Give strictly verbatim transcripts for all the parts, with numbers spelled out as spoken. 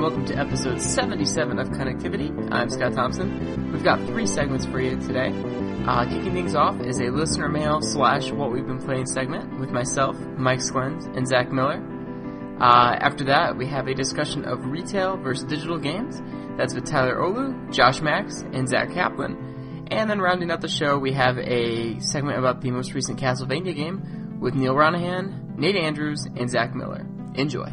welcome to episode seventy-seven of Connectivity. I'm Scott Thompson. We've got three segments for you today. Uh, kicking things off is a listener mail slash what we've been playing segment with myself, Mike Sklens, and Zach Miller. Uh, after that, we have a discussion of retail versus digital games. That's with Tyler Olu, Josh Max, and Zach Kaplan. And then rounding out the show, we have a segment about the most recent Castlevania game with Neil Ronahan, Nate Andrews, and Zach Miller. Enjoy.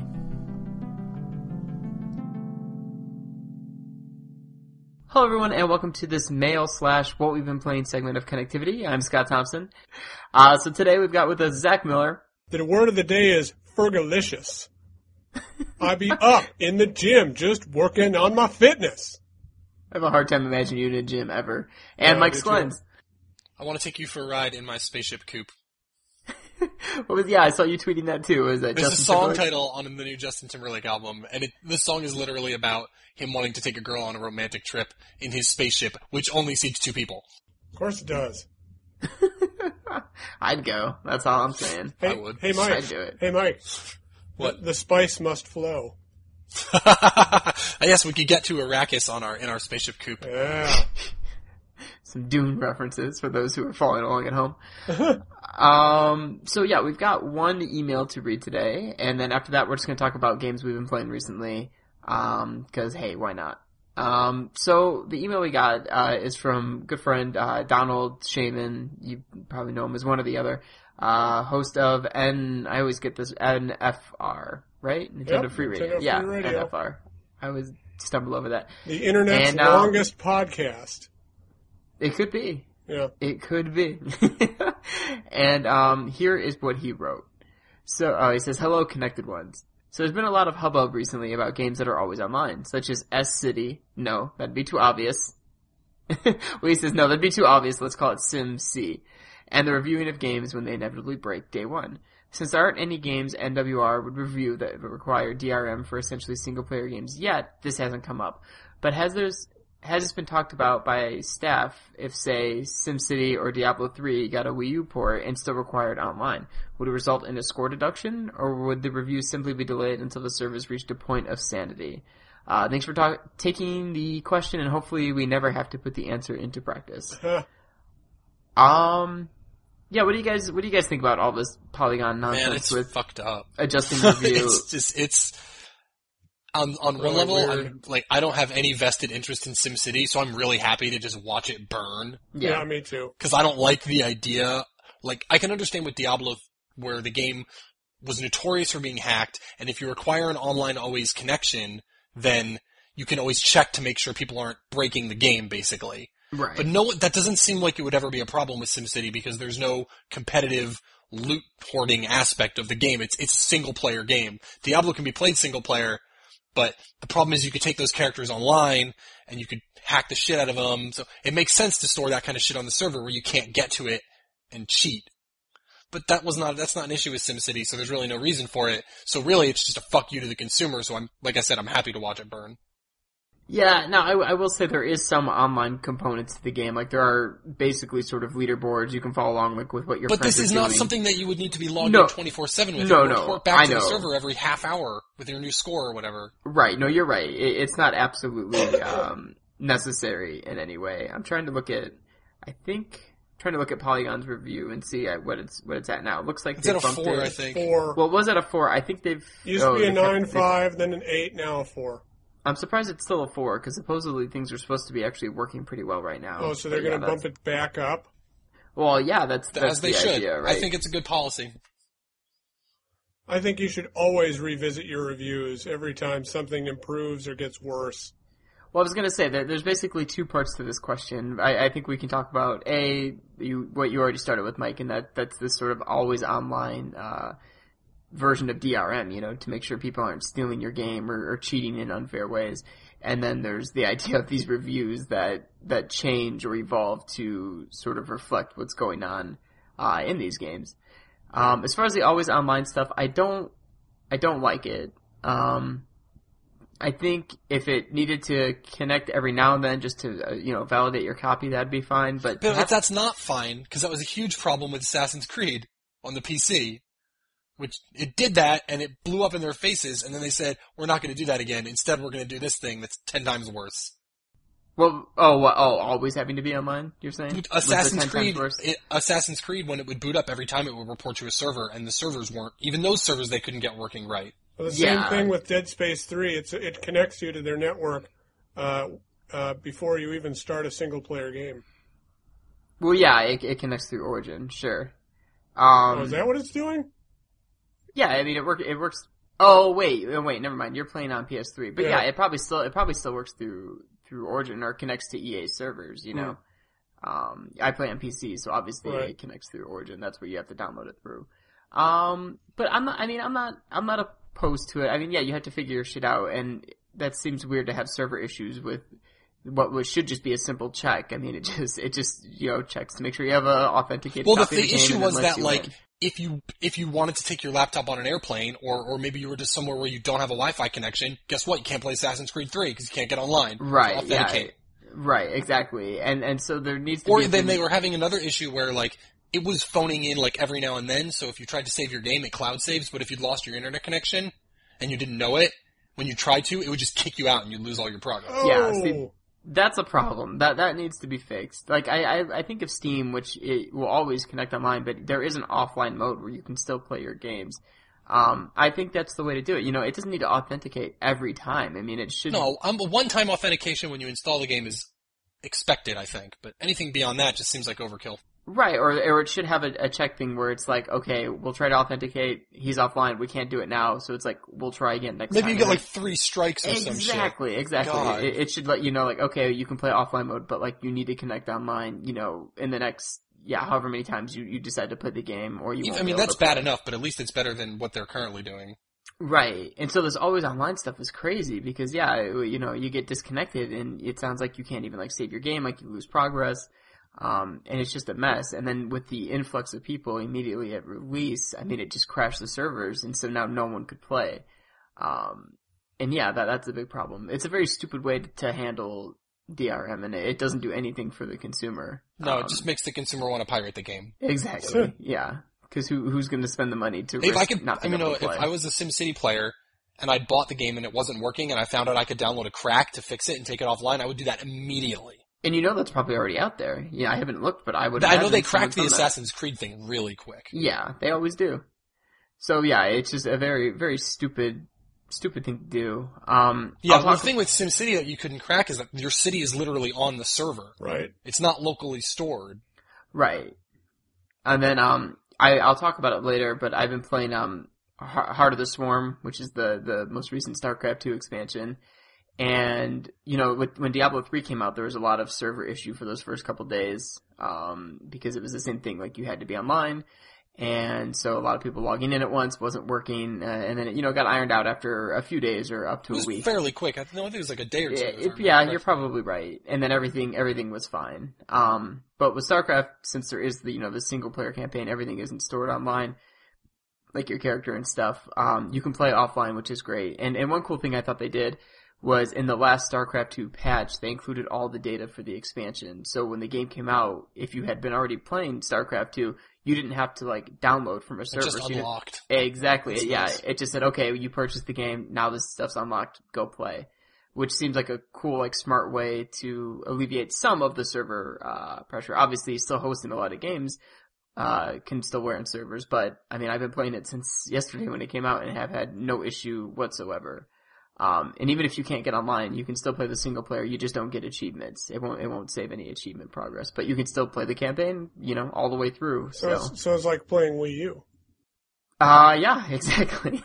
Hello everyone, and welcome to this mail slash what we've been playing segment of Connectivity. I'm Scott Thompson. Uh, so today we've got with us Zach Miller. The word of the day is Fergalicious. I be up in the gym just working on my fitness. I have a hard time imagining you in a gym ever. And yeah, Mike Sklens. I want to take you for a ride in my spaceship coupe. What was, yeah, I saw you tweeting that too. Was that There's Justin a song Timberlake? title on the new Justin Timberlake album, and it, this song is literally about him wanting to take a girl on a romantic trip in his spaceship, which only seats two people. Of course it does. I'd go. That's all I'm saying. Hey, I would. Hey, Mike. I'd do it. Hey, Mike. What? The, the spice must flow. Yes, we could get to Arrakis on our in our spaceship coupe. Yeah. Some Dune references for those who are following along at home. um, so yeah, we've got one email to read today, and then after that we're just going to talk about games we've been playing recently, um, because hey, why not? Um, so the email we got, uh, is from good friend, uh, Donald Shaman. You probably know him as one or the other, uh, host of N, I always get this, N F R, right? Nintendo Yep, Free Radio. Nintendo Free yeah, Radio. N F R. I always stumble over that. The internet's And, um, longest podcast. It could be. Yeah. It could be. And um, here is what he wrote. So uh, he says, "Hello, Connected Ones. So there's been a lot of hubbub recently about games that are always online, such as S-City. No, that'd be too obvious. Well, he says, no, that'd be too obvious. Let's call it SimC. And the reviewing of games when they inevitably break day one. Since there aren't any games N W R would review that require D R M for essentially single-player games yet, this hasn't come up. But has there's Has this been talked about by staff if, say, SimCity or Diablo three got a Wii U port and still required online? Would it result in a score deduction, or would the review simply be delayed until the service reached a point of sanity? Uh, thanks for talk- taking the question, and hopefully we never have to put the answer into practice." um, yeah, what do you guys what do you guys think about all this Polygon nonsense Man, it's with fucked up. adjusting review? it's just it's. On, on one Really level, weird. I'm, like, I don't have any vested interest in SimCity, so I'm really happy to just watch it burn. Yeah, me too. Because I don't like the idea. Like, I can understand with Diablo, where the game was notorious for being hacked, and if you require an online always connection, then you can always check to make sure people aren't breaking the game, basically. Right. But no, that doesn't seem like it would ever be a problem with SimCity, because there's no competitive loot hoarding aspect of the game. It's, it's a single-player game. Diablo can be played single-player, but the problem is you could take those characters online, and you could hack the shit out of them. So it makes sense to store that kind of shit on the server where you can't get to it and cheat. But that was not, that's not an issue with SimCity, so there's really no reason for it. So really, it's just a fuck you to the consumer, so I'm, like I said, I'm happy to watch it burn. Yeah, no, I, I will say there is some online components to the game. Like, there are basically sort of leaderboards you can follow along like, with what your But friends this is are not doing. something that you would need to be logged No. in twenty-four seven with. No, You no, report back I to know. the server every half hour with your new score or whatever. Right, no, you're right. It, it's not absolutely um, necessary in any way. I'm trying to look at, I think, trying to look at Polygon's review and see at what it's what it's at now. It looks like It's they at a bumped four, it. I think. Four. Well, it was at a four. I think they've... Used oh, to be a they kept- nine they- five, then an eight, now a four. I'm surprised it's still a four, because supposedly things are supposed to be actually working pretty well right now. Oh, so they're But going yeah, to bump that's- it back up? Well, yeah, that's, that's As they the should. idea, right? I think it's a good policy. I think you should always revisit your reviews every time something improves or gets worse. Well, I was going to say that there's basically two parts to this question. I, I think we can talk about a you, what you already started with, Mike, and that that's this sort of always online uh, version of D R M, you know, to make sure people aren't stealing your game or, or cheating in unfair ways. And then there's the idea of these reviews that that change or evolve to sort of reflect what's going on uh, in these games. Um, as far as the always online stuff, I don't I don't like it. Um, I think if it needed to connect every now and then just to, uh, you know, validate your copy, that'd be fine. But, But perhaps- that's not fine, because that was a huge problem with Assassin's Creed on the P C. which it did that, and it blew up in their faces, and then they said, we're not going to do that again. Instead, we're going to do this thing that's ten times worse. Well, oh, what, oh, always having to be online, you're saying? Assassin's Creed, it, Assassin's Creed, when it would boot up every time, it would report to a server, and the servers weren't, even those servers they couldn't get working right. Well, the yeah. same thing with Dead Space three. It's it connects you to their network uh, uh, before you even start a single-player game. Well, yeah, it, it connects through Origin, sure. Um, oh, is that what it's doing? Yeah, I mean, it work. It works. Oh, wait, wait, never mind. You're playing on P S three, but yeah, Yeah. it probably still it probably still works through through Origin or connects to E A servers. You know, um, I play on P C, so obviously Right. it connects through Origin. That's where you have to download it through. Um, but I'm not. I mean, I'm not. I'm not opposed to it. I mean, yeah, you have to figure your shit out, and that seems weird to have server issues with what was, should just be a simple check. I mean, it just it just you know checks to make sure you have a authenticated. Well, the, copy of the the game issue and then was lets that, you like, in. if you if you wanted to take your laptop on an airplane, or or maybe you were just somewhere where you don't have a Wi-Fi connection, guess what? You can't play Assassin's Creed three because you can't get online. Right, to yeah, authenticate. right, exactly, and and so there needs to Or be. a then thing- they were having another issue where, like, it was phoning in, like, every now and then, so if you tried to save your game, it cloud saves, but if you'd lost your internet connection, and you didn't know it, when you tried to, it would just kick you out and you'd lose all your progress. Oh, Yeah, see, that's a problem. That that needs to be fixed. Like I, I, I think of Steam, which it will always connect online, but there is an offline mode where you can still play your games. Um, I think that's the way to do it. You know, it doesn't need to authenticate every time. I mean, it should. No, um, a one-time authentication when you install the game is expected, I think, but anything beyond that just seems like overkill. Right, or or it should have a, a check thing where it's like, okay, we'll try to authenticate. He's offline. We can't do it now, so it's like we'll try again next Maybe time. you get like three strikes or some shit. Exactly, exactly. God. It, it should let you know, like, okay, you can play offline mode, but like you need to connect online. You know, in the next, yeah, however many times you, you decide to play the game, or you. Even- won't I be mean, able that's to play. bad enough, but at least it's better than what they're currently doing. Right, and so this always online stuff is crazy because yeah, it- you know, you get disconnected and it sounds like you can't even like save your game, like you lose progress. Um, and it's just a mess. And then with the influx of people immediately at release, I mean, it just crashed the servers, and so now no one could play. Um, and yeah, that that's a big problem. It's a very stupid way to, to handle D R M, and it, it doesn't do anything for the consumer. No, Um, it just makes the consumer want to pirate the game. exactly, yeah. Because who who's going to spend the money to If risk I could, not I being mean, able no, to if play? I was a SimCity player and I'd bought the game and it wasn't working and I found out I could download a crack to fix it and take it offline, I would do that immediately. And you know that's probably already out there. Yeah, I haven't looked, but I would. I know imagine they cracked the someone's done that. Assassin's Creed thing really quick. Yeah, they always do. So yeah, it's just a very, very stupid, stupid thing to do. Um, Yeah, I'll well, the talk- thing with SimCity that you couldn't crack is that your city is literally on the server. Right. It's not locally stored. right. And then um, I I'll talk about it later, but I've been playing um, Heart Heart of the Swarm, which is the the most recent StarCraft two expansion. And, you know, with, when Diablo three came out, there was a lot of server issue for those first couple days, um, because it was the same thing, like you had to be online, and so a lot of people logging in at once wasn't working, uh, and then it, you know, got ironed out after a few days or up to It a was week. fairly quick. I, no, I think it was like a day or two. Yeah, if I it- remember yeah, correctly. you're probably right. And then everything, everything was fine. Um, but with StarCraft, since there is the, you know, the single player campaign, everything isn't stored online, like your character and stuff. Um, you can play offline, which is great. And, and one cool thing I thought they did was in the last StarCraft two patch, they included all the data for the expansion. So when the game came out, if you had been already playing StarCraft two, you didn't have to like download from a It server. just So you didn't- unlocked. Exactly. That's yeah. nice. It just said, okay, you purchased the game. Now this stuff's unlocked. Go play. Which seems like a cool, like smart way to alleviate some of the server, uh, pressure. Obviously still hosting a lot of games, uh, can still wear on servers, but I mean, I've been playing it since yesterday when it came out and have had no issue whatsoever. Um, and even if you can't get online, you can still play the single player. You just don't get achievements. It won't, it won't save any achievement progress, but you can still play the campaign, you know, all the way through. So, So, it's, so it's like playing Wii U. uh, yeah, exactly.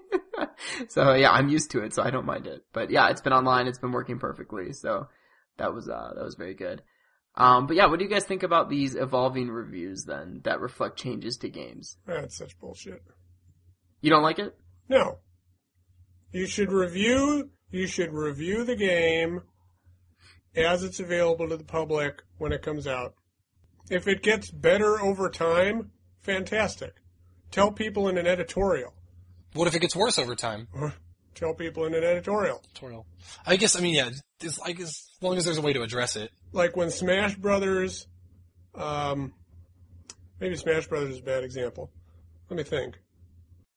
So yeah, I'm used to it, so I don't mind it. But yeah, it's been online, it's been working perfectly, so that was, uh, that was very good. Um, but yeah, what do you guys think about these evolving reviews then, that reflect changes to games? That's such bullshit. You don't like it? No. You should review, you should review the game as it's available to the public when it comes out. If it gets better over time, fantastic. Tell people in an editorial. What if it gets worse over time? Tell people in an editorial. Tutorial. I guess, I mean, yeah, it's, I guess, as long as there's a way to address it. Like when Smash Brothers, um, maybe Smash Brothers is a bad example. Let me think.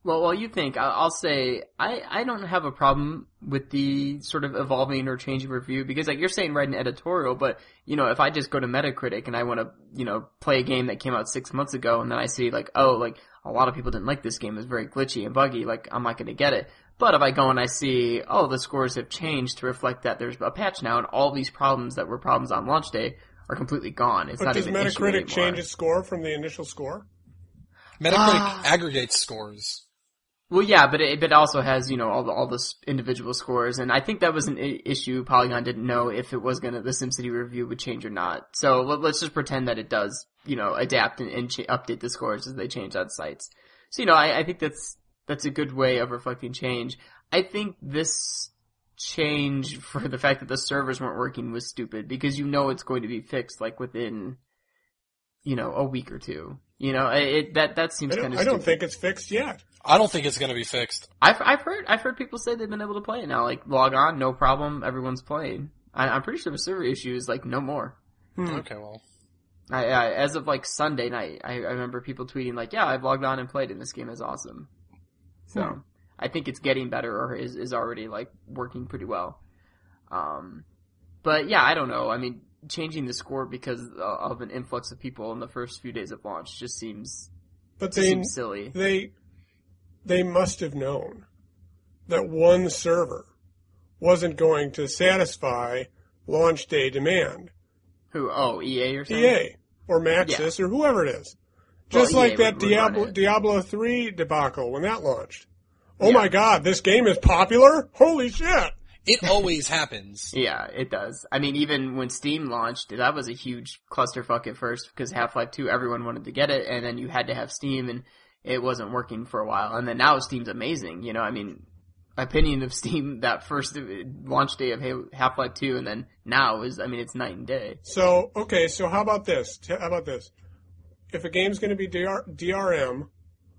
Well, while you think, I- I'll say I, I don't have a problem with the sort of evolving or changing review because, like, you're saying write an editorial, but, you know, if I just go to Metacritic and I want to, you know, play a game that came out six months ago and then I see, like, oh, like, a lot of people didn't like this game, it was very glitchy and buggy, like, I'm not going to get it. But if I go and I see, oh, the scores have changed to reflect that there's a patch now and all these problems that were problems on launch day are completely gone. It's but not does even an issue Metacritic anymore. change its score from the initial score? Metacritic Ah. aggregates scores. Well, yeah, but it, but it also has, you know, all the, all the s- individual scores, and I think that was an I- issue Polygon didn't know if it was gonna, the SimCity review would change or not. So let, let's just pretend that it does, you know, adapt and, and ch- update the scores as they change on sites. So, you know, I, I think that's, that's a good way of reflecting change. I think this change for the fact that the servers weren't working was stupid, because you know it's going to be fixed, like, within, you know, a week or two. You know, it, it that, that seems I kind don't, of I don't think it's fixed yet. I don't think it's going to be fixed. I've I've heard I've heard people say they've been able to play it now. Like, log on, no problem, everyone's playing. I, I'm pretty sure the server issue is like no more. Hmm. Okay, well. I, I as of like Sunday night, I, I remember people tweeting like, "Yeah, I've logged on and played, and this game is awesome." So Hmm. I think it's getting better, or is is already like working pretty well. Um, but yeah, I don't know. I mean, changing the score because of an influx of people in the first few days of launch just seems But just they seems silly. they they must have known that one server wasn't going to satisfy launch day demand. Who? Oh, E A or something? E A or Maxis or whoever it is. Well, Just E A like that would- would run Diablo it. Diablo three debacle when that launched. Oh Yeah. my god, this game is popular? Holy shit! It always happens. Yeah, it does. I mean, even when Steam launched, that was a huge clusterfuck at first because Half-Life two, everyone wanted to get it, and then you had to have Steam, and it wasn't working for a while. And then now Steam's amazing. You know, I mean, opinion of Steam that first launch day of Half-Life two, and then now is, I mean, it's night and day. So, okay, so how about this? T- How about this? If a game's going to be D R- D R M,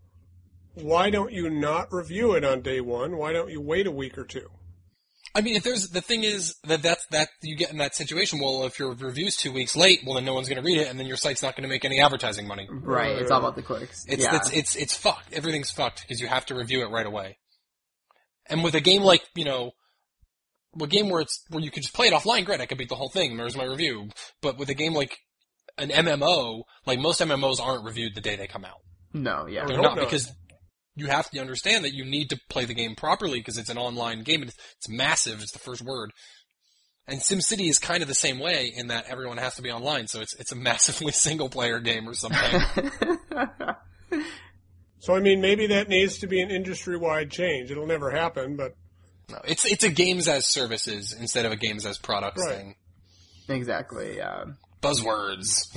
why don't you not review it on day one? Why don't you wait a week or two? I mean, if there's, the thing is that that's, that you get in that situation, well, if your review's two weeks late, well then no one's gonna read it and then your site's not gonna make any advertising money. Right, it's all about the clicks. It's, yeah. it's, it's, it's fucked. Everything's fucked because you have to review it right away. And with a game like, you know, a game where it's, where you can just play it offline, great, I can beat the whole thing, there's my review. But with a game like an M M O, like most M M Os aren't reviewed the day they come out. No, yeah. They're hope not not. because you have to understand that you need to play the game properly because it's an online game and it's, it's massive. It's the first word. And SimCity is kind of the same way in that everyone has to be online, so it's it's a massively single player game or something. So, I mean, maybe that needs to be an industry-wide change. It'll never happen, but No, it's it's a games as services instead of a games as products Right. thing. Exactly, yeah. Buzzwords.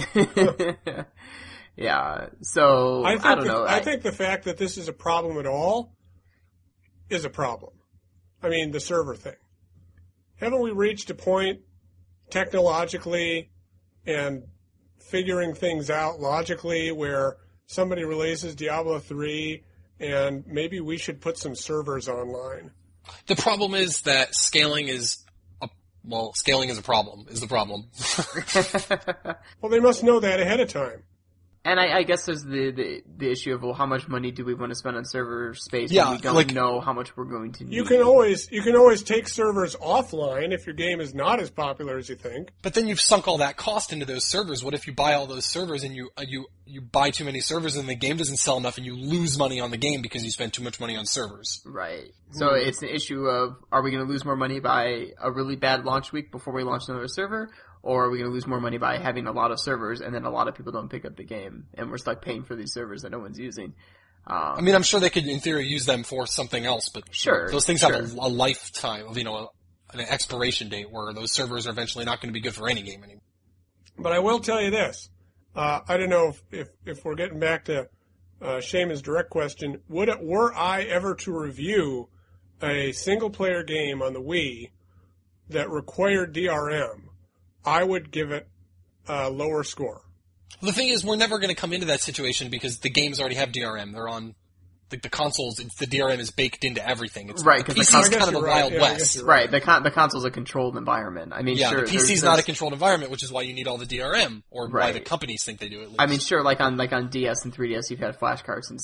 Yeah, so, I, I, think don't the, know. I, think the fact that this is a problem at all is a problem. I mean, the server thing. Haven't we reached a point technologically and figuring things out logically where somebody releases Diablo three and maybe we should put some servers online? The problem is that scaling is a, well, scaling is a problem, is the problem. Well, they must know that ahead of time. And I, I guess there's the, the the issue of, well, how much money do we want to spend on server space Yeah, when we don't like- know how much we're going to need? You can always you can always take servers offline if your game is not as popular as you think. But then you've sunk all that cost into those servers. What if you buy all those servers and you uh, you you buy too many servers and the game doesn't sell enough and you lose money on the game because you spend too much money on servers? Right. So it's an issue of, are we going to lose more money by a really bad launch week before we launch another server? Or are we going to lose more money by having a lot of servers and then a lot of people don't pick up the game and we're stuck paying for these servers that no one's using? Um, I mean, I'm sure they could, in theory, use them for something else, but Sure, those things sure. have a, a lifetime of, you know, a, an expiration date where those servers are eventually not going to be good for any game anymore. But I will tell you this. Uh, I don't know if, if, if we're getting back to uh, Shaman's direct question. Would it, were I ever to review a single-player game on the Wii that required D R M, I would give it a lower score. The thing is, we're never going to come into that situation because the games already have D R M. They're on the, the consoles. It's, the D R M is baked into everything. It's, Right, the 'cause the P C con- is I guess kind of the you're right. Wild Yeah, I guess West. you're right. The con- the console's a controlled environment. I mean, Yeah, sure. the P C is there's- not a there's- controlled environment, which is why you need all the D R M, or why Right. the companies think they do at least. I mean, sure, like on like on D S and three D S, you've had flashcards and stuff.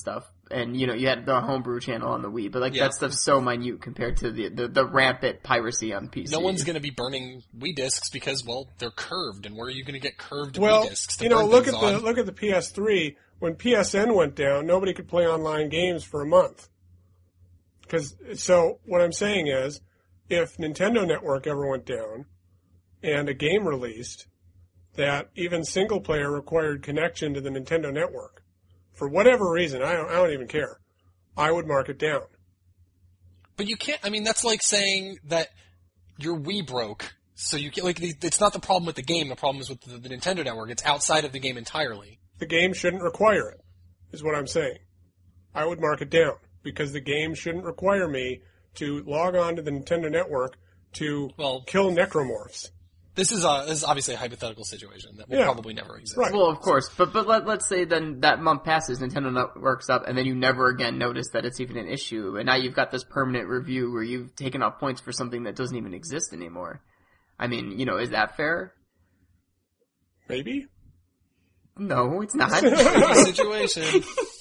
and you know you had the homebrew channel on the Wii, but like Yeah. that stuff's so minute compared to the, the the rampant piracy on P C. No one's going to be burning Wii discs because, well, they're curved, and where are you going to get curved Well, Wii discs to you know, burn look at things the on? look at the P S three. When P S N went down, nobody could play online games for a month. Because so what I'm saying is, if Nintendo Network ever went down, and a game released that even single player required connection to the Nintendo Network, for whatever reason, I don't, I don't even care, I would mark it down. But you can't. I mean, that's like saying that your Wii broke, so you can't. Like, the- it's not the problem with the game. The problem is with the, the Nintendo Network. It's outside of the game entirely. The game shouldn't require it, is what I'm saying. I would mark it down, because the game shouldn't require me to log on to the Nintendo Network to Well- kill necromorphs. This is a, this is obviously a hypothetical situation that will Yeah. probably never exist. Right. Well, of course, but but let, let's say then that month passes, Nintendo Network's up, and then you never again notice that it's even an issue, and now you've got this permanent review where you've taken off points for something that doesn't even exist anymore. I mean, you know, is that fair? Maybe? No, it's not. Situation.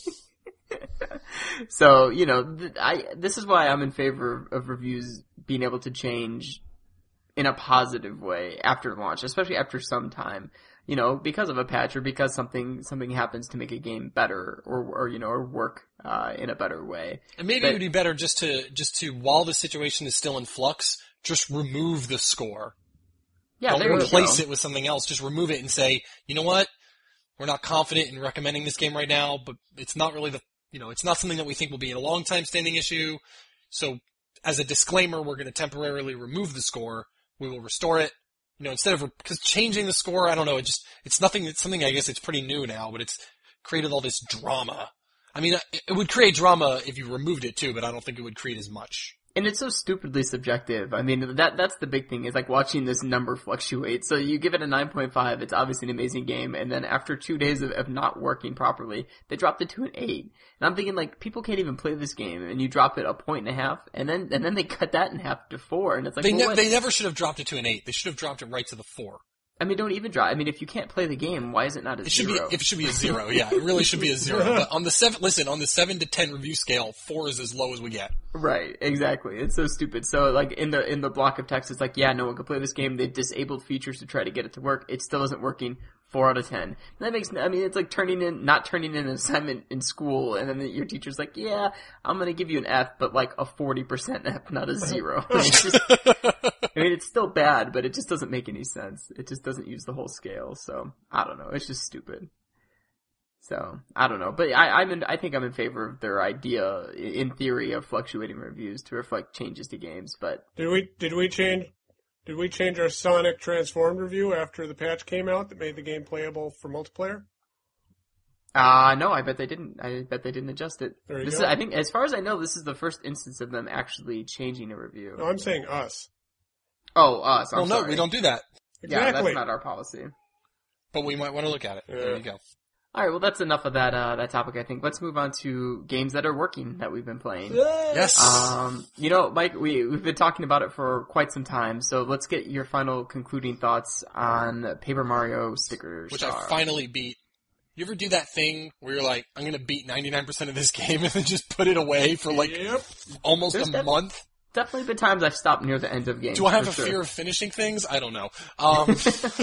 So, you know, th- I this is why I'm in favor of reviews being able to change in a positive way after launch, especially after some time. You know, because of a patch or because something something happens to make a game better or or you know, or work uh in a better way. And maybe But- it would be better just to just to while the situation is still in flux, just remove the score. Yeah, Don't there you replace go. it with something else. Just remove it and say, you know what? We're not confident in recommending this game right now, but it's not really the, you know, it's not something that we think will be a long time standing issue. So as a disclaimer, we're going to temporarily remove the score. We will restore it. You know, instead of, because changing the score, I don't know, it just, it's nothing, it's something I guess it's pretty new now, but it's created all this drama. I mean, it it would create drama if you removed it too, but I don't think it would create as much. And it's so stupidly subjective. I mean, that that's the big thing, is like watching this number fluctuate. So you give it a nine point five, it's obviously an amazing game, and then after two days of, of not working properly, they dropped it to an eight. And I'm thinking, like, people can't even play this game, and you drop it a point and a half, and then and then they cut that in half to four, and it's like, They, well, ne- what? they never should have dropped it to an eight. They should have dropped it right to the four. I mean, don't even drop. I mean, if you can't play the game, why is it not a It should zero? be, it should be a zero, yeah. It really should be a zero. But on the seven, listen, on the seven to ten review scale, four is as low as we get. Right, exactly. It's so stupid. So, like, in the in the block of text, it's like, yeah, no one can play this game. They disabled features to try to get it to work. It still isn't working. Four out of ten. And that makes, I mean, it's like turning in, not turning in an assignment in school, and then your teacher's like, yeah, I'm gonna give you an F, but like a forty percent F, not a zero. It's just, I mean, it's still bad, but it just doesn't make any sense. It just doesn't use the whole scale, so, I don't know. It's just stupid. So, I don't know. But I, I'm in, I think I'm in favor of their idea, in theory, of fluctuating reviews to reflect changes to games, but Did we did we change did we change our Sonic Transformed review after the patch came out that made the game playable for multiplayer? Uh, no, I bet they didn't. I bet they didn't adjust it. There you this go. is, I think, as far as I know, this is the first instance of them actually changing a review. No, I'm saying us. Oh, us. I'm Well, no, sorry. we don't do that. Yeah, Exactly. that's not our policy. But we might want to look at it. There Yeah. you go. All right, well, that's enough of that uh, that topic. I think let's move on to games that are working that we've been playing. Yes. Um, you know, Mike, we we've been talking about it for quite some time, so let's get your final concluding thoughts on Paper Mario Sticker Which Star. I finally beat. You ever do that thing where you're like, I'm going to beat ninety-nine percent of this game and then just put it away for like Yep. almost There's a that- month? Definitely been times I've stopped near the end of games. Do I have for a sure. fear of finishing things? I don't know. Um,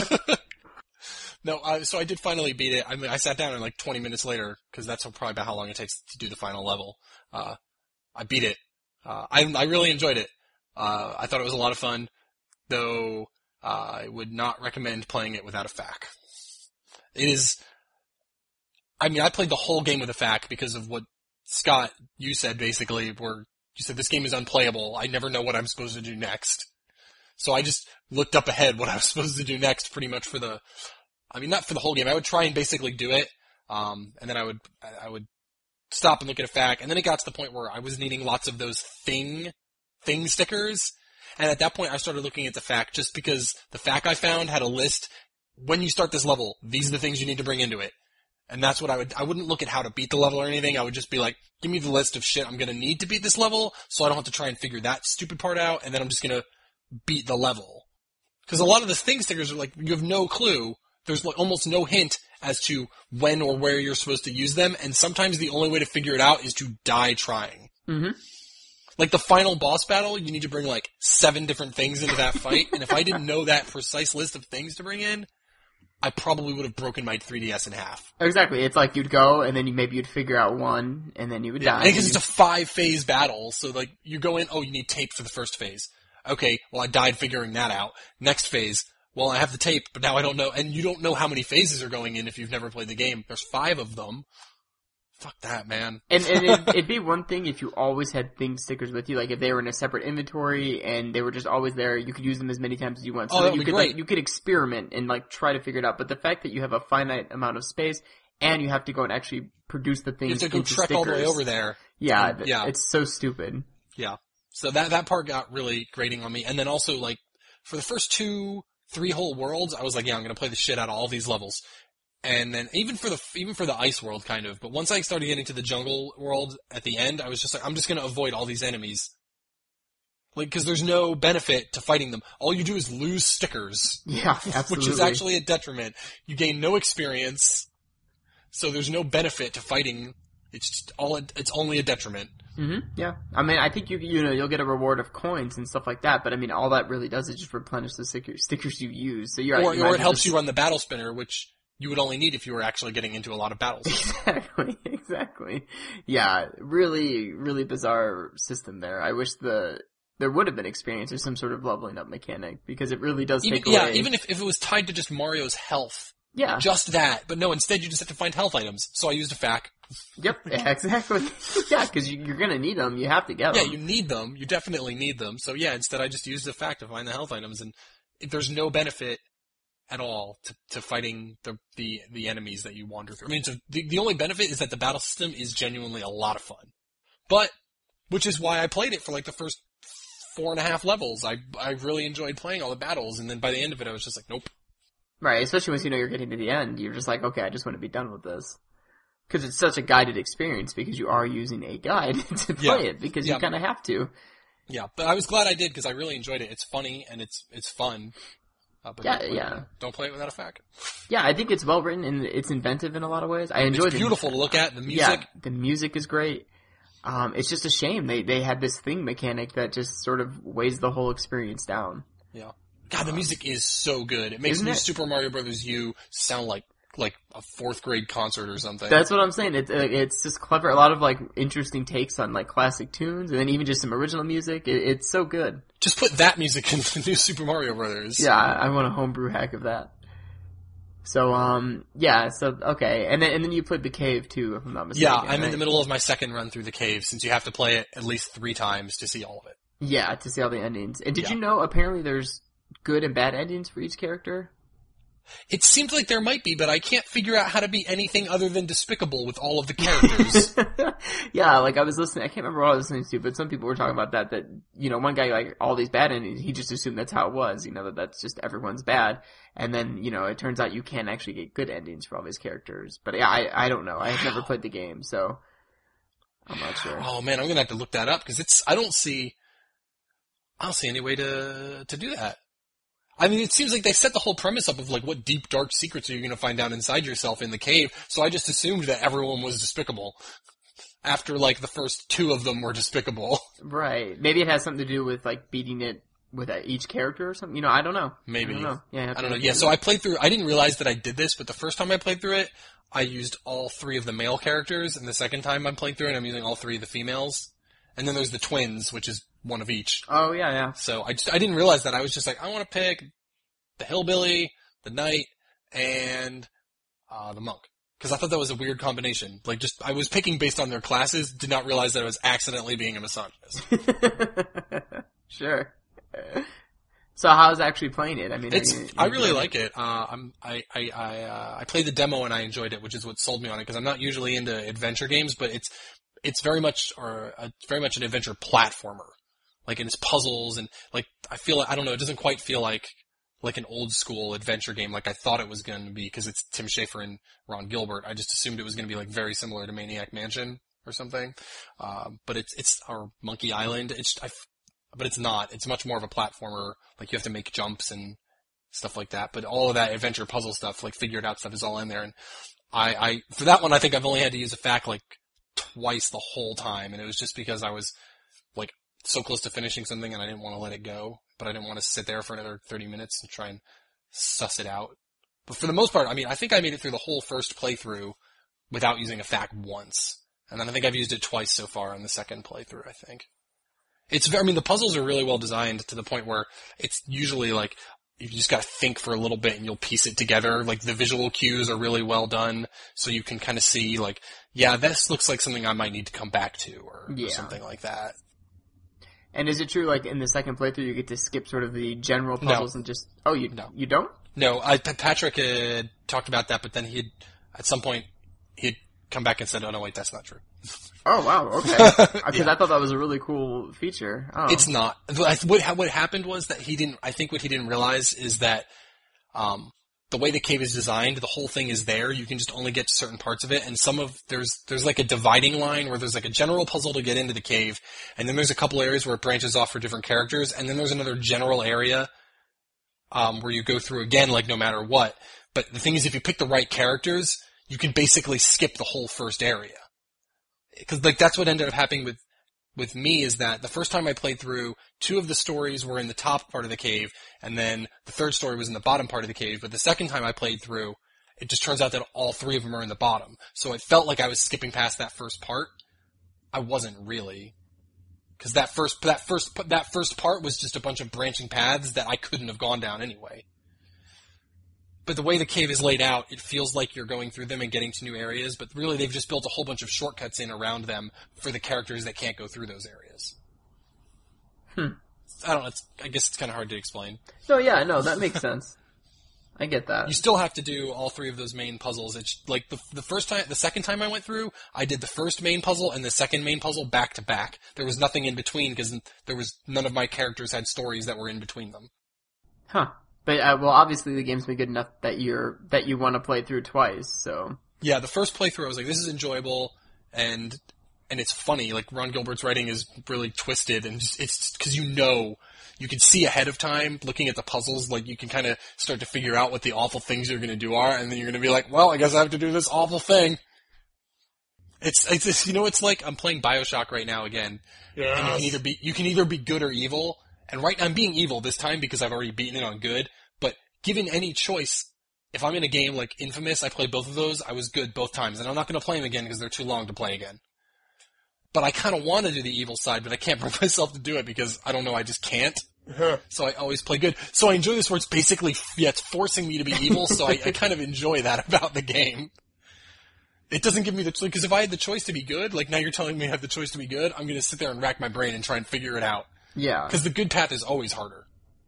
no, I, so I did finally beat it. I mean, I sat down and like twenty minutes later, because that's probably about how long it takes to do the final level. Uh, I beat it. Uh, I, I really enjoyed it. Uh, I thought it was a lot of fun, though uh, I would not recommend playing it without a F A Q. It is, I mean, I played the whole game with a F A Q because of what Scott, you said basically, where you said this game is unplayable. I never know what I'm supposed to do next. So I just looked up ahead what I was supposed to do next pretty much for the, I mean, not for the whole game. I would try and basically do it. Um, and then I would, I would stop and look at a F A Q. And then it got to the point where I was needing lots of those thing, thing stickers. And at that point I started looking at the F A Q just because the F A Q I found had a list. When you start this level, these are the things you need to bring into it. And that's what I would, I wouldn't look at how to beat the level or anything. I would just be like, give me the list of shit I'm gonna need to beat this level, so I don't have to try and figure that stupid part out, and then I'm just gonna beat the level. Cause a lot of the thing stickers are like, you have no clue. There's like almost no hint as to when or where you're supposed to use them, and sometimes the only way to figure it out is to die trying. Mm-hmm. Like the final boss battle, you need to bring like seven different things into that fight, and if I didn't know that precise list of things to bring in, I probably would have broken my three D S in half. Exactly. It's like you'd go, and then you maybe you'd figure out one, and then you would Yeah, die. because it's a five-phase battle, so like you go in, oh, you need tape for the first phase. Okay, well I died figuring that out. Next phase, well I have the tape, but now I don't know, and you don't know how many phases are going in if you've never played the game. There's five of them. Fuck that, man. And, and it'd, it'd be one thing if you always had thing stickers with you, like if they were in a separate inventory and they were just always there, you could use them as many times as you want. So Oh, that that'd you be could great. like you could experiment and like try to figure it out. But the fact that you have a finite amount of space and you have to go and actually produce the things You have to go into trek stickers, all the way over there. Yeah, And- yeah. it's so stupid. Yeah. So that that part got really grating on me. And then also, like, for the first two, three whole worlds, I was like, yeah, I'm gonna play the shit out of all these levels. And then even for the even for the ice world, kind of. But once I started getting to the jungle world at the end, I was just like, I'm just gonna avoid all these enemies. Like, because there's no benefit to fighting them. All you do is lose stickers. Yeah, absolutely. Which is actually a detriment. You gain no experience, so there's no benefit to fighting. It's just all. It's only a detriment. Mm-hmm. Yeah. I mean, I think you you know you'll get a reward of coins and stuff like that, but I mean, all that really does is just replenish the sticker, stickers you use. So you're Or, you or might it as helps just- you run the battle spinner, which you would only need if you were actually getting into a lot of battles. Exactly, exactly. Yeah, really, really bizarre system there. I wish the there would have been experience or some sort of leveling up mechanic because it really does Even, take yeah, away. even if, if it was tied to just Mario's health. Yeah. Just that. But no, instead you just have to find health items. So I used a F A Q. Yep. Yeah, exactly. Yeah, because you, you're gonna need them. You have to get Yeah, them. you need them. You definitely need them. So yeah, instead I just used the F A Q to find the health items, and if there's no benefit at all to, to fighting the, the the enemies that you wander through. I mean, so the the only benefit is that the battle system is genuinely a lot of fun. But, which is why I played it for like the first four and a half levels. I I really enjoyed playing all the battles, and then by the end of it, I was just like, nope. Right. Especially once you know you're getting to the end, you're just like, okay, I just want to be done with this. Because it's such a guided experience because you are using a guide to play Yeah. it because Yeah. you kind of have to. Yeah, but I was glad I did because I really enjoyed it. It's funny and it's it's fun. Uh, but Yeah, don't play, yeah. Don't play it without a F A Q. Yeah, I think it's well written and it's inventive in a lot of ways. I enjoy It's the beautiful to look at. The music. Yeah, the music is great. Um, it's just a shame they they had this thing mechanic that just sort of weighs the whole experience down. Yeah. God, the music is so good. It makes Isn't New it? Super Mario Brothers U sound like like a fourth grade concert or something. That's what I'm saying. It's uh, it's just clever. A lot of like interesting takes on like classic tunes, and then even just some original music. It, it's so good. Just put that music in the New Super Mario Brothers. Yeah, I, I want a homebrew hack of that. So um yeah, so okay, and then and then you played the cave too, if I'm not mistaken. Yeah, I'm right? in the middle of my second run through the cave since you have to play it at least three times to see all of it. Yeah, to see all the endings. And did Yeah. you know apparently there's good and bad endings for each character? It seems like there might be, but I can't figure out how to be anything other than despicable with all of the characters. Yeah, like I was listening, I can't remember what I was listening to, but some people were talking about that, that, you know, one guy, like, all these bad endings, he just assumed that's how it was, you know, that that's just everyone's bad. And then, you know, it turns out you can actually get good endings for all these characters. But yeah, I, I don't know. I have never played the game, so I'm not sure. Oh man, I'm gonna have to look that up because it's, I don't see, I don't see any way to, to do that. I mean, it seems like they set the whole premise up of like what deep dark secrets are you gonna find down inside yourself in the cave, so I just assumed that everyone was despicable. After like the first two of them were despicable. Right. Maybe it has something to do with, like, beating it with uh, each character or something. You know, I don't know. Maybe. I don't know. Yeah, I don't know. Yeah, so I played through, I didn't realize that I did this, but the first time I played through it, I used all three of the male characters, and the second time I'm playing through it, I'm using all three of the females. And then there's the twins, which is one of each. Oh, yeah, yeah. So I just, I didn't realize that. I was just like, I want to pick the hillbilly, the knight, and, uh, the monk. Cause I thought that was a weird combination. Like just, I was picking based on their classes, did not realize that I was accidentally being a misogynist. Sure. So how's actually playing it? I mean, It's, are you- I you really enjoying like it. Uh, I'm, I, I, I, uh, I played the demo and I enjoyed it, which is what sold me on it, because I'm not usually into adventure games, but it's, it's very much, or, uh, very much an adventure platformer. Like, in its puzzles, and, like, I feel, like, I don't know, it doesn't quite feel like, like an old school adventure game like I thought it was going to be, because it's Tim Schafer and Ron Gilbert. I just assumed it was going to be, like, very similar to Maniac Mansion or something. Um, but it's, it's, or Monkey Island. It's, I, but it's not. It's much more of a platformer. Like, you have to make jumps and stuff like that. But all of that adventure puzzle stuff, like figure it out stuff, is all in there. And I, I for that one, I think I've only had to use a F A Q like twice the whole time, and it was just because I was like so close to finishing something and I didn't want to let it go, but I didn't want to sit there for another thirty minutes and try and suss it out. But for the most part, I mean, I think I made it through the whole first playthrough without using a F A Q once. And then I think I've used it twice so far on the second playthrough, I think. It's very, I mean, the puzzles are really well designed to the point where it's usually like, you just gotta think for a little bit and you'll piece it together. Like, the visual cues are really well done, so you can kind of see, like, yeah, this looks like something I might need to come back to, or, yeah. or something like that. And is it true, like, in the second playthrough, you get to skip sort of the general puzzles no. and just... Oh, you no. you don't? No, I, Patrick had talked about that, but then he had, at some point, he'd come back and said, oh, no, wait, that's not true. Oh, wow, okay. Because yeah. I thought that was a really cool feature. Oh. It's not. What, what happened was that he didn't, I think what he didn't realize is that, um, the way the cave is designed, the whole thing is there. You can just only get to certain parts of it, and some of, there's, there's like a dividing line where there's like a general puzzle to get into the cave, and then there's a couple areas where it branches off for different characters, and then there's another general area, um, where you go through again, like no matter what. But the thing is, if you pick the right characters, you can basically skip the whole first area. Because, like, that's what ended up happening with, with me, is that the first time I played through, two of the stories were in the top part of the cave, and then the third story was in the bottom part of the cave. But the second time I played through, it just turns out that all three of them are in the bottom. So it felt like I was skipping past that first part. I wasn't really. Because that first, that first, that first part was just a bunch of branching paths that I couldn't have gone down anyway. But the way the cave is laid out, it feels like you're going through them and getting to new areas, but really they've just built a whole bunch of shortcuts in around them for the characters that can't go through those areas. Hmm. I don't know, it's, I guess it's kind of hard to explain. No, yeah, no, that makes sense. I get that. You still have to do all three of those main puzzles. It's like the, the first time, the second time I went through, I did the first main puzzle and the second main puzzle back to back. There was nothing in between because there was, none of my characters had stories that were in between them. Huh. But, uh, well, obviously the game's been good enough that you're, that you want to play through twice, so. Yeah, the first playthrough I was like, this is enjoyable, and, and it's funny. Like, Ron Gilbert's writing is really twisted, and just, it's, cause you know, you can see ahead of time, looking at the puzzles, like, you can kind of start to figure out what the awful things you're gonna do are, and then you're gonna be like, well, I guess I have to do this awful thing. It's, it's, it's you know, it's like, I'm playing Bioshock right now again. Yes. And you can either be, you can either be good or evil, and right now I'm being evil this time because I've already beaten it on good, but given any choice, if I'm in a game like Infamous, I play both of those, I was good both times, and I'm not going to play them again because they're too long to play again. But I kind of want to do the evil side, but I can't bring myself to do it because, I don't know, I just can't. Huh. So I always play good. So I enjoy this where it's basically, yeah, it's forcing me to be evil, so I, I kind of enjoy that about the game. It doesn't give me the choice, because if I had the choice to be good, like now you're telling me I have the choice to be good, I'm going to sit there and rack my brain and try and figure it out. Yeah. Because the good path is always harder.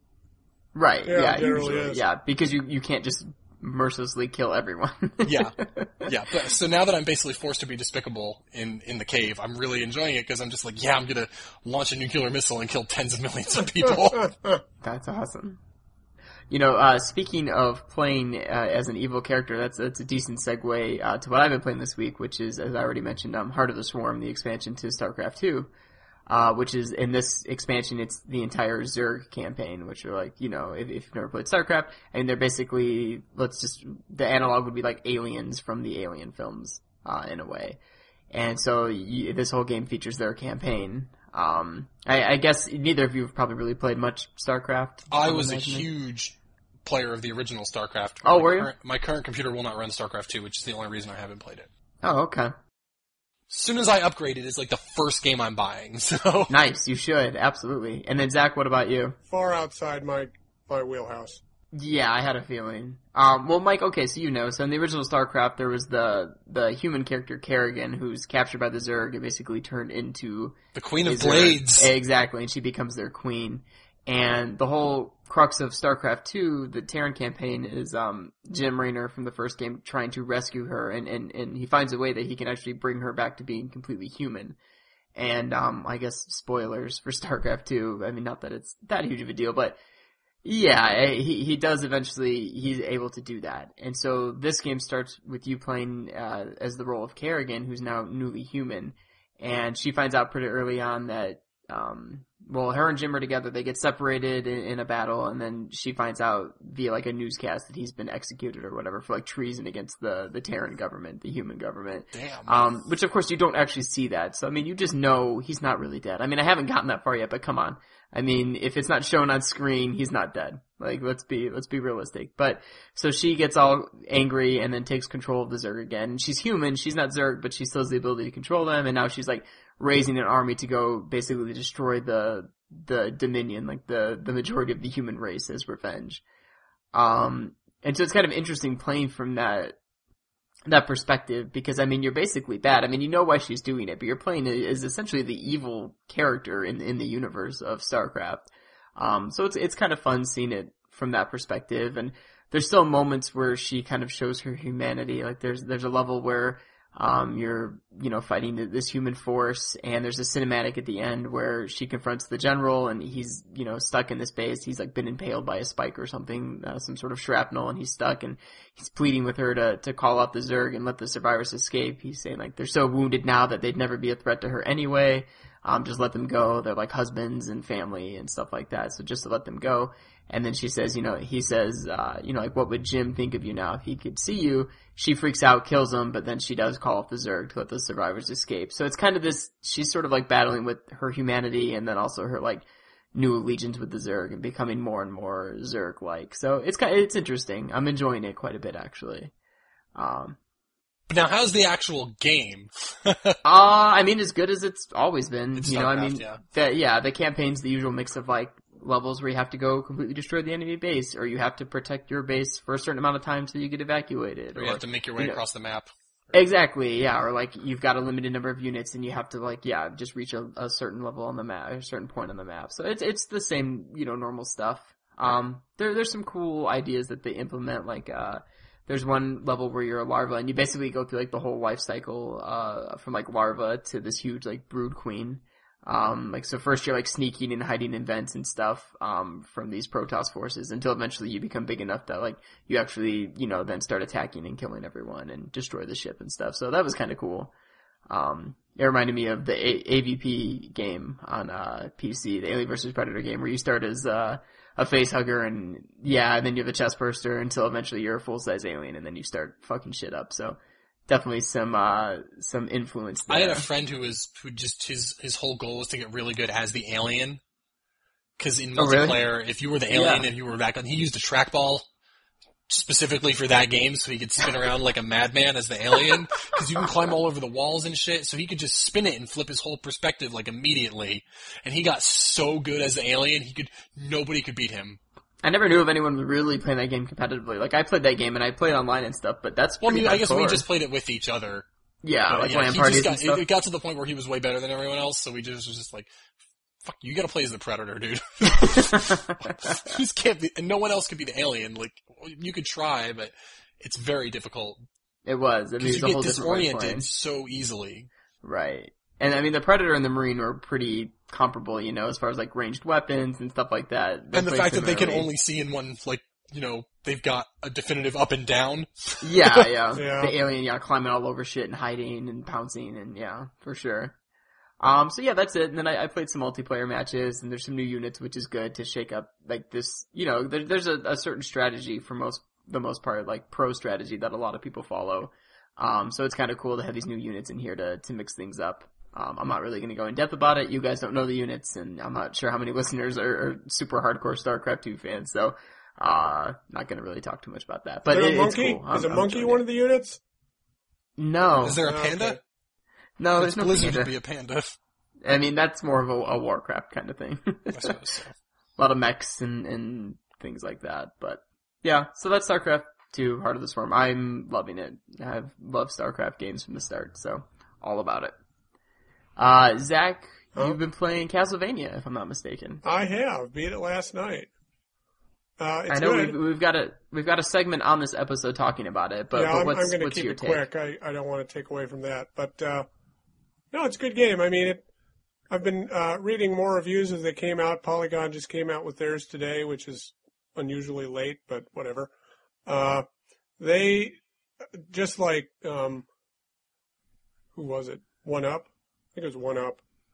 Right, Yeah, yeah, it generally usually, is. yeah, because you, you can't just mercilessly kill everyone. Yeah, yeah. But, so now that I'm basically forced to be despicable in, in the cave, I'm really enjoying it because I'm just like, yeah, I'm gonna launch a nuclear missile and kill tens of millions of people. That's awesome. You know, uh, speaking of playing uh, as an evil character, that's that's a decent segue uh, to what I've been playing this week, which is, as I already mentioned, um, Heart of the Swarm, the expansion to StarCraft two. Uh, which is, in this expansion, it's the entire Zerg campaign, which are like, you know, if, if you've never played StarCraft, and they're basically, let's just, the analog would be like aliens from the Alien films, uh, in a way. And so, you, this whole game features their campaign. Um, I, I guess neither of you have probably really played much StarCraft. I was a huge player of the original StarCraft. Oh, my were you? Current, my current computer will not run StarCraft two, which is the only reason I haven't played it. Oh, okay. As soon as I upgrade it, it's like the first game I'm buying, so. Nice, you should, absolutely. And then Zach, what about you? Far outside my my wheelhouse. Yeah, I had a feeling. Um, well, Mike, okay, so you know, so in the original StarCraft, there was the the human character Kerrigan, who's captured by the Zerg and basically turned into The Queen of a Zerg. Blades. Exactly, and she becomes their queen. And the whole crux of StarCraft two, the Terran campaign, is um, Jim Raynor from the first game trying to rescue her, and, and, and he finds a way that he can actually bring her back to being completely human. And um, I guess spoilers for StarCraft two. I mean, not that it's that huge of a deal, but yeah, he he does eventually. He's able to do that. And so this game starts with you playing uh, as the role of Kerrigan, who's now newly human, and she finds out pretty early on that. Um, well, her and Jim are together. They get separated in, in a battle, and then she finds out via like a newscast that he's been executed or whatever for like treason against the the Terran government, the human government. Damn. Um, which of course you don't actually see that. So I mean, you just know he's not really dead. I mean, I haven't gotten that far yet, but come on. I mean, if it's not shown on screen, he's not dead. Like, let's be, let's be realistic. But, so she gets all angry and then takes control of the Zerg again. And she's human, she's not Zerg, but she still has the ability to control them, and now she's like raising an army to go basically destroy the, the Dominion, like the, the majority of the human race as revenge. Um, and so it's kind of interesting playing from that, that perspective, because I mean, you're basically bad. I mean, you know why she's doing it, but you're playing as essentially the evil character in, in the universe of StarCraft. Um, so it's, it's kind of fun seeing it from that perspective. And there's still moments where she kind of shows her humanity. Like there's, there's a level where, um, you're, you know, fighting this human force, and there's a cinematic at the end where she confronts the general, and he's, you know, stuck in this base. He's like been impaled by a spike or something, uh, some sort of shrapnel, and he's stuck, and he's pleading with her to, to call out the Zerg and let the survivors escape. He's saying like they're so wounded now that they'd never be a threat to her anyway. Um, just let them go. They're like husbands and family and stuff like that. So just to let them go. And then she says, you know, he says, uh, you know, like, what would Jim think of you now if he could see you? She freaks out, kills him, but then she does call off the Zerg to let the survivors escape. So it's kind of this, she's sort of like battling with her humanity and then also her like new allegiance with the Zerg and becoming more and more Zerg-like. So it's kind of, it's interesting. I'm enjoying it quite a bit, actually. Um, Now, how's the actual game? uh, I mean, as good as it's always been. It's you know, I StarCraft, mean, yeah. the, yeah, the campaign's the usual mix of like levels where you have to go completely destroy the enemy base, or you have to protect your base for a certain amount of time till you get evacuated. Or you have to make your way you know, across the map. Exactly, yeah, or like you've got a limited number of units and you have to like, yeah, just reach a, a certain level on the map, a certain point on the map. So it's, it's the same, you know, normal stuff. Um, there, there's some cool ideas that they implement, like, uh, there's one level where you're a larva and you basically go through like the whole life cycle, uh, from like larva to this huge like brood queen. Um, like, so first you're like sneaking and hiding in vents and stuff, um, from these Protoss forces until eventually you become big enough that like you actually, you know, then start attacking and killing everyone and destroy the ship and stuff. So that was kind of cool. Um, it reminded me of the A- AVP game on, uh, P C, the Alien versus Predator game where you start as, uh, a face hugger and yeah, and then you have a chest burster until eventually you're a full size alien and then you start fucking shit up. So definitely some, uh, some influence there. I had a friend who was, who just, his, his whole goal was to get really good as the alien. Cause in multiplayer, oh, really? if you were the alien yeah. and you were back on, he used a trackball specifically for that game so he could spin around like a madman as the alien. Cause you can climb all over the walls and shit, so he could just spin it and flip his whole perspective like immediately. And he got so good as the alien, he could, nobody could beat him. I never knew of anyone really playing that game competitively. Like, I played that game and I played online and stuff, but that's Well, I pretty mean, I guess we hardcore. just played it with each other. Yeah, But, like yeah, LAN he parties just got, and stuff. It, it got to the point where he was way better than everyone else, so we just was just like, fuck, you gotta play as the Predator, dude. You just can't be, and no one else could be the alien. Like, you could try, but it's very difficult. It was. I mean, Because it you was a whole get different way of playing. disoriented so easily. Right. And I mean, the Predator and the Marine were pretty comparable, you know, as far as like ranged weapons and stuff like that. They And the played fact that they can similarly. only see in one, like, you know, they've got a definitive up and down. Yeah, yeah. Yeah. The alien, yeah, climbing all over shit and hiding and pouncing and yeah, for sure. Um, so yeah, that's it. And then I, I played some multiplayer matches and there's some new units, which is good to shake up like this, you know, there, there's a, a certain strategy for most, the most part, like pro strategy that a lot of people follow. Um, so it's kind of cool to have these new units in here to, to mix things up. Um, I'm not really going to go in depth about it. You guys don't know the units and I'm not sure how many listeners are, are super hardcore StarCraft two fans. So, uh, not going to really talk too much about that, but Is there it, a it's monkey? cool. I'm- Is a I'm monkey enjoying one it. of the units? No. Is there a Oh, panda? okay. No, It's there's no Blizzard panda. to be a panda. I mean, that's more of a, a Warcraft kind of thing. I suppose so. A lot of mechs and, and things like that. But yeah, so that's StarCraft two, Heart of the Swarm. I'm loving it. I've loved StarCraft games from the start, so all about it. Uh, Zach, Huh? you've been playing Castlevania, if I'm not mistaken. I have. Beat it last night. Uh, it's I know good. we've, we've got a we've got a segment on this episode talking about it, but, yeah, but I'm, what's I'm going to what's keep your it take? quick. I, I don't want to take away from that. But, uh, no, it's a good game. I mean, it, I've been, uh, reading more reviews as they came out. Polygon just came out with theirs today, which is unusually late, but whatever. Uh, they, just like, um, who was it? One Up? I think it was One Up.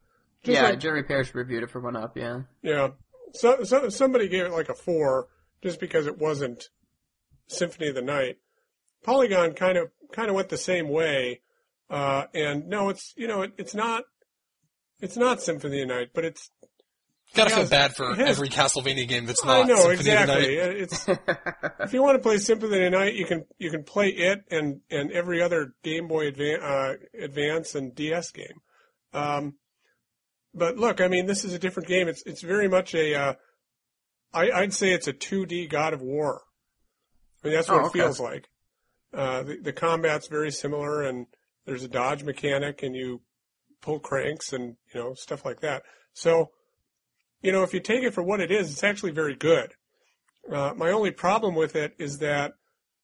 Just yeah, like, Jeremy Parrish reviewed it for One Up, yeah. yeah. So, so somebody gave it like a four just because it wasn't Symphony of the Night. Polygon kind of kind of went the same way, uh, and no, it's you know it, it's not it's not Symphony of the Night, but it's Gotta it feel has- bad for it has- every Castlevania game that's I not know Symphony exactly. of the Night. It's if you want to play Symphony of the Night, you can you can play it and, and every other Game Boy Advance, uh, Advance and D S game. Um, but look, I mean, this is a different game. It's it's very much a uh, I, I'd say it's a two D God of War. I mean, that's what Oh, it okay. feels like. Uh, the, the combat's very similar, and there's a dodge mechanic, and you pull cranks and you know stuff like that. So, you know, if you take it for what it is, it's actually very good. Uh, my only problem with it is that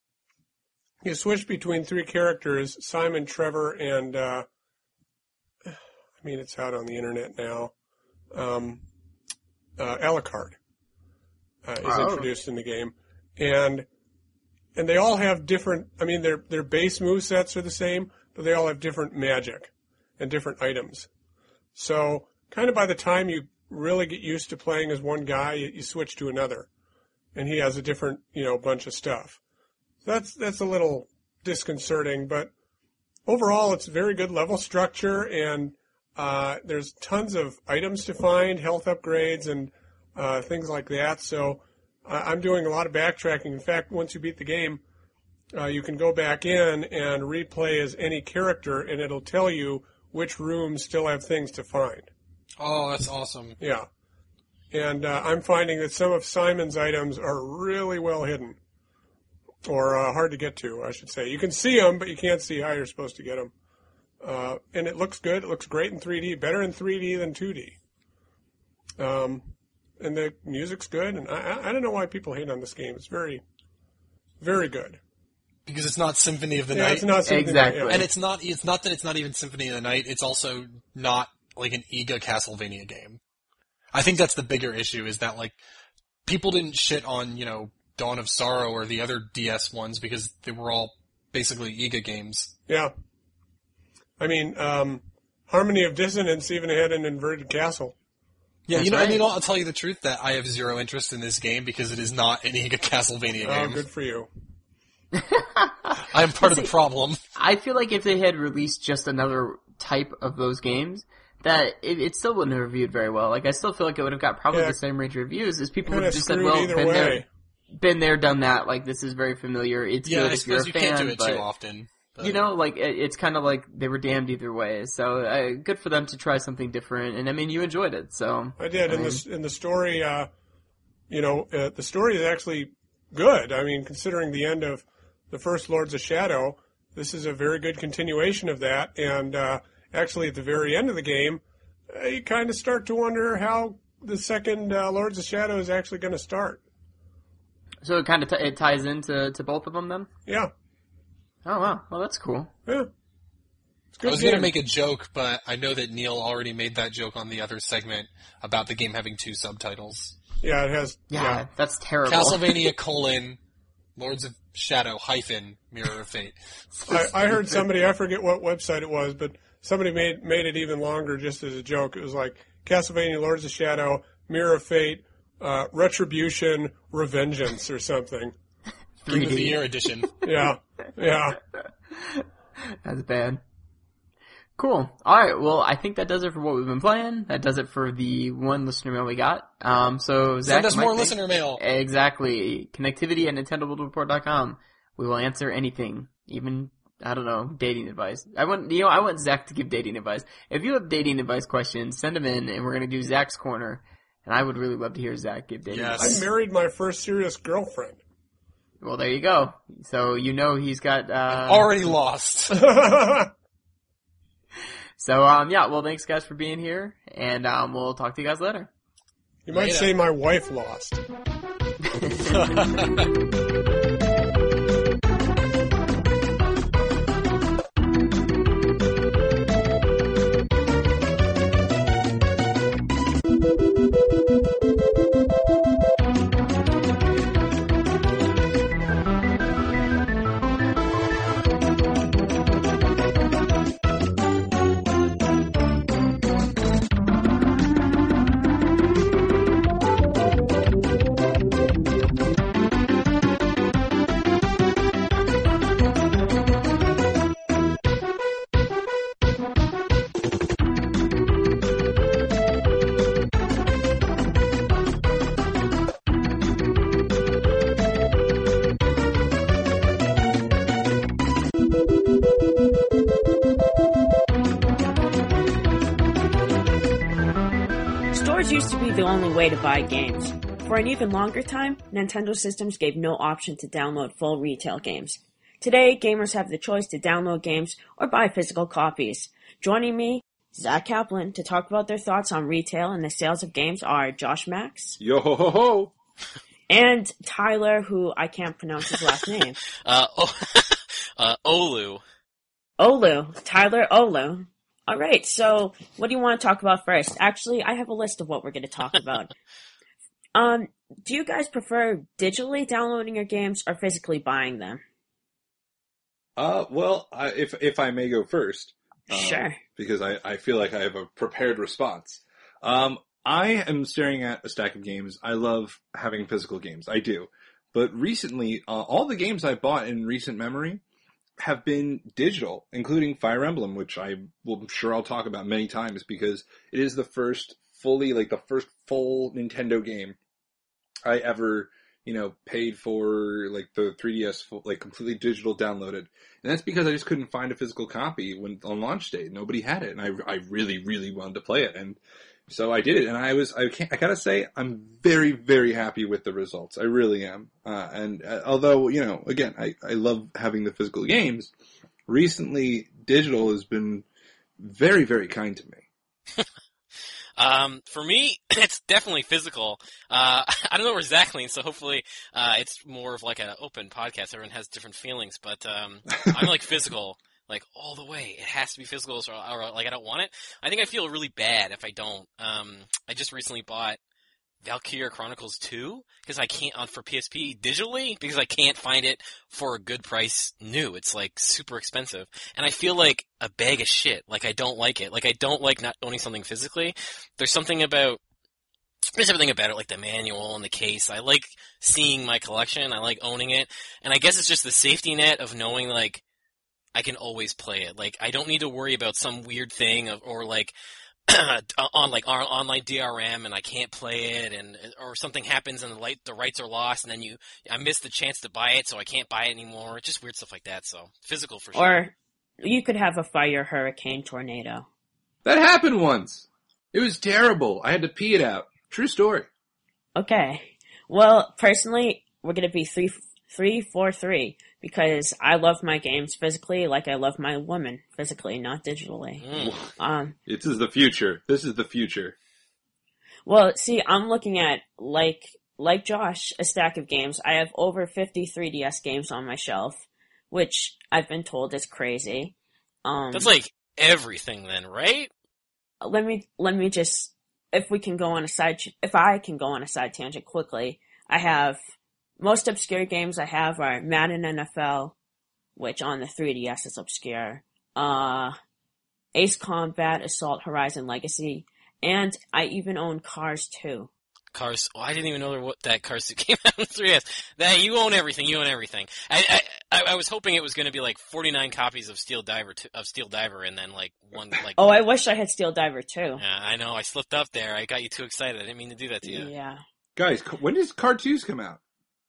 you switch between three characters, Simon, Trevor, and, uh, I mean, it's out on the internet now, um, uh, Alucard uh, is Oh. introduced in the game. And, and they all have different, I mean, their, their base movesets are the same, but they all have different magic and different items. So, kind of by the time you really get used to playing as one guy, you, you switch to another. And he has a different, you know, bunch of stuff. That's that's a little disconcerting, but overall it's very good level structure, and uh, there's tons of items to find, health upgrades, and uh, things like that. So uh, I'm doing a lot of backtracking. In fact, once you beat the game, uh, you can go back in and replay as any character, and it'll tell you which rooms still have things to find. Oh, that's awesome. Yeah. And uh, I'm finding that some of Simon's items are really well hidden. Or uh, hard to get to, I should say. You can see them, but you can't see how you're supposed to get them. Uh, and it looks good. It looks great in three D. Better in three D than two D. Um, and the music's good. And I, I I don't know why people hate on this game. It's very, very good. Because it's not Symphony of the Yeah, Night. it's not something Exactly. That, yeah. And it's not, it's not that it's not even Symphony of the Night, it's also not like an E G A Castlevania game. I think that's the bigger issue, is that like, people didn't shit on, you know, Dawn of Sorrow or the other D S ones because they were all basically E G A games. Yeah. I mean, um, Harmony of Dissonance even had an inverted castle. Yeah, That's you know, right. I mean, I'll tell you the truth that I have zero interest in this game because it is not an E G A Castlevania Oh, game. good for you. I am part of the problem. I feel like if they had released just another type of those games, that it, it still wouldn't have reviewed very well. Like, I still feel like it would have got probably Yeah. the same range of reviews as people would Kind have of just said, screwed well, either been there, way. been there, done that. Like, this is very familiar. It's Yeah, good I if you're a suppose you fan, can't do it but, too often. But, you know, like, it, it's kind of like they were damned either way. So, uh, good for them to try something different. And, I mean, you enjoyed it, so. I did. I In mean, the in the story, uh, you know, uh, the story is actually good. I mean, considering the end of the first Lords of Shadow, this is a very good continuation of that. And uh, actually, at the very end of the game, uh, you kind of start to wonder how the second uh, Lords of Shadow is actually going to start. So it kind of t- it ties into to both of them then? Yeah, Oh, wow. Well, that's cool. yeah. It's a good I was going to game. make a joke, but I know that Neil already made that joke on the other segment about the game having two subtitles. Yeah, it has. Yeah, Yeah, that's terrible. Castlevania colon Lords of Shadow hyphen Mirror of Fate. I, I heard somebody. I forget what website it was, but somebody made made it even longer just as a joke. It was like Castlevania, Lords of Shadow, Mirror of Fate, uh, Retribution, Revengeance, or something. Game of the three D. Year edition. Yeah, yeah. That's bad. Cool. Alright, well, I think that does it for what we've been playing. That does it for the one listener mail we got. Um, so, Zach, Send us Mike, more thank- listener mail. Exactly. Connectivity at Nintendo World Report dot com. We will answer anything. Even, I don't know, dating advice. I want, you know, I want Zach to give dating advice. If you have dating advice questions, send them in and we're gonna do Zach's Corner. And I would really love to hear Zach give dating Yes. advice. I married my first serious girlfriend. Well, there you go. So, you know he's got, uh, Already lost. so, um, yeah, well, thanks guys for being here. And, um, we'll talk to you guys later. You might Later. say my wife lost. the only way to buy games. For an even longer time, Nintendo systems gave no option to download full retail games. Today, gamers have the choice to download games or buy physical copies. Joining me, Zach Kaplan, to talk about their thoughts on retail and the sales of games are Josh Max. Yo ho ho ho! And Tyler, who I can't pronounce his last name. uh, oh, uh, Olu. Olu. Tyler Olu. Alright, so what do you want to talk about first? Actually, I have a list of what we're going to talk about. um, do you guys prefer digitally downloading your games or physically buying them? Uh, well, I, if if I may go first. Um, Sure. Because I, I feel like I have a prepared response. Um, I am staring at a stack of games. I love having physical games. I do. But recently, uh, all the games I bought in recent memory have been digital, including Fire Emblem, which I will, I'm sure I'll talk about many times because it is the first fully, like the first full Nintendo game I ever, you know, paid for, like the three D S, full, like completely digital downloaded. And that's because I just couldn't find a physical copy when on launch day. Nobody had it, and I, I really, really wanted to play it, and so I did it. And I was, I can't, I gotta say, I'm very, very happy with the results. I really am. Uh, and uh, although, you know, again, I, I love having the physical games. Recently, digital has been very, very kind to me. Um, for me, it's definitely physical. Uh, I don't know where Zach leans, so hopefully, uh, it's more of like an open podcast. Everyone has different feelings, but, um, I'm like physical, like all the way. It has to be physical, or, or like I don't want it. I think I feel really bad if I don't. Um, I just recently bought Valkyria Chronicles two, because I can't, on for P S P digitally, because I can't find it for a good price new. It's like super expensive. And I feel like a bag of shit. Like I don't like it. Like I don't like not owning something physically. There's something about, there's everything about it, like the manual and the case. I like seeing my collection. I like owning it. And I guess it's just the safety net of knowing like, I can always play it. Like I don't need to worry about some weird thing of, or like, on like our online D R M and I can't play it, and or something happens and the light the rights are lost, and then you I missed the chance to buy it, so I can't buy it anymore. Just weird stuff like that. So physical for sure. Or you could have a fire, hurricane, tornado. That happened once. It was terrible. I had to pee it out. True story. Okay. Well, personally, we're gonna be three, three, four, three. Because I love my games physically like I love my woman physically, not digitally. Mm. Um, this is the future. This is the future. Well, see, I'm looking at, like, like Josh, a stack of games. I have over fifty three D S games on my shelf, which I've been told is crazy. Um, That's like everything then, right? Let me, let me just, if we can go on a side, if I can go on a side tangent quickly, I have, most obscure games I have are Madden N F L, which on the three D S is obscure, uh, Ace Combat, Assault Horizon Legacy, and I even own Cars two. Cars. Oh, I didn't even know there, what that Cars two came out on three D S. That you own everything. You own everything. I I, I was hoping it was going to be like forty-nine copies of Steel Diver two, of Steel Diver, and then like one like. Oh, I wish I had Steel Diver too. Yeah, I know. I slipped up there. I got you too excited. I didn't mean to do that to you. Yeah. Guys, when does Card twos come out?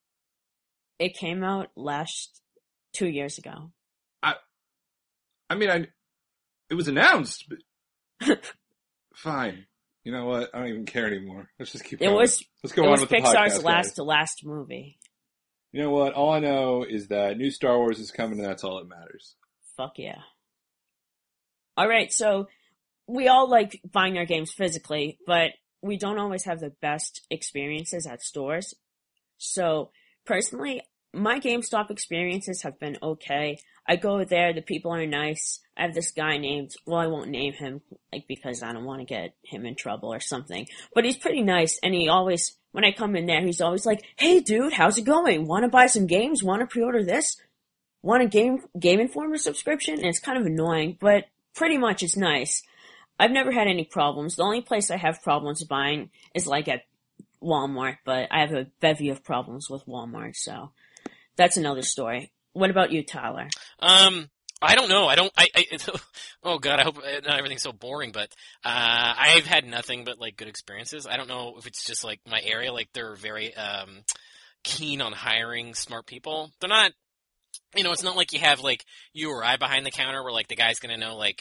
It came out last two years ago. I, I mean, I, it was announced, but fine. You know what? I don't even care anymore. Let's just keep It going. was, Let's go it on was with the Pixar's podcast, last guys. to last movie. You know what? All I know is that new Star Wars is coming, and that's all that matters. Fuck yeah. Alright, so we all like buying our games physically, but we don't always have the best experiences at stores. So, personally, my GameStop experiences have been okay. I go there, the people are nice. I have this guy named, well, I won't name him, like, because I don't want to get him in trouble or something. But he's pretty nice, and he always, when I come in there, he's always like, hey dude, how's it going? Want to buy some games? Want to pre-order this? Want a Game, Game Informer subscription? And it's kind of annoying, but pretty much it's nice. I've never had any problems. The only place I have problems buying is like at Walmart, but I have a bevy of problems with Walmart, so that's another story. What about you, Tyler? Um, I don't know. I don't. I. I oh God, I hope not everything's so boring. But uh, I've had nothing but like good experiences. I don't know if it's just like my area. Like they're very um keen on hiring smart people. They're not. You know, it's not like you have like you or I behind the counter where like the guy's gonna know like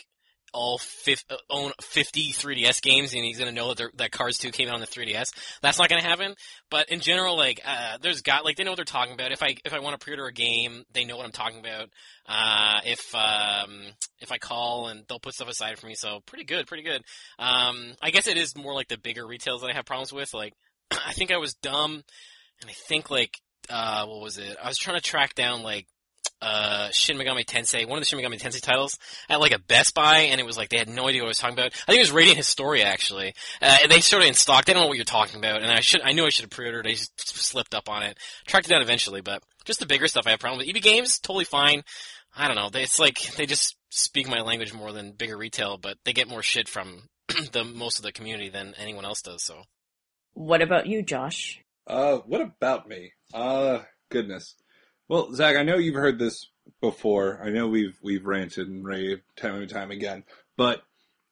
all fif- own fifty three D S games and he's going to know that, they're- that Cars two came out on the three D S. That's not going to happen. But in general, like, uh, there's got, like, they know what they're talking about. If I, if I want to pre-order a game, they know what I'm talking about. Uh, if, um, if I call and they'll put stuff aside for me. So pretty good, pretty good. Um, I guess it is more like the bigger retailers that I have problems with. Like, I think I was dumb and I think like, uh, what was it? I was trying to track down like, uh, Shin Megami Tensei, one of the Shin Megami Tensei titles at like a Best Buy, and it was like they had no idea what I was talking about. I think it was Radiant Historia actually. Uh, they sort of in stock. They don't know what you're talking about, and I should, I knew I should have pre-ordered. I just slipped up on it. Tracked it down eventually, but just the bigger stuff I have problems with. E B Games, totally fine. I don't know. They, it's like they just speak my language more than bigger retail, but they get more shit from the most of the community than anyone else does. So, What about you, Josh? Uh, what about me? Uh, goodness. Well, Zach, I know you've heard this before. I know we've we've ranted and raved time and time again, but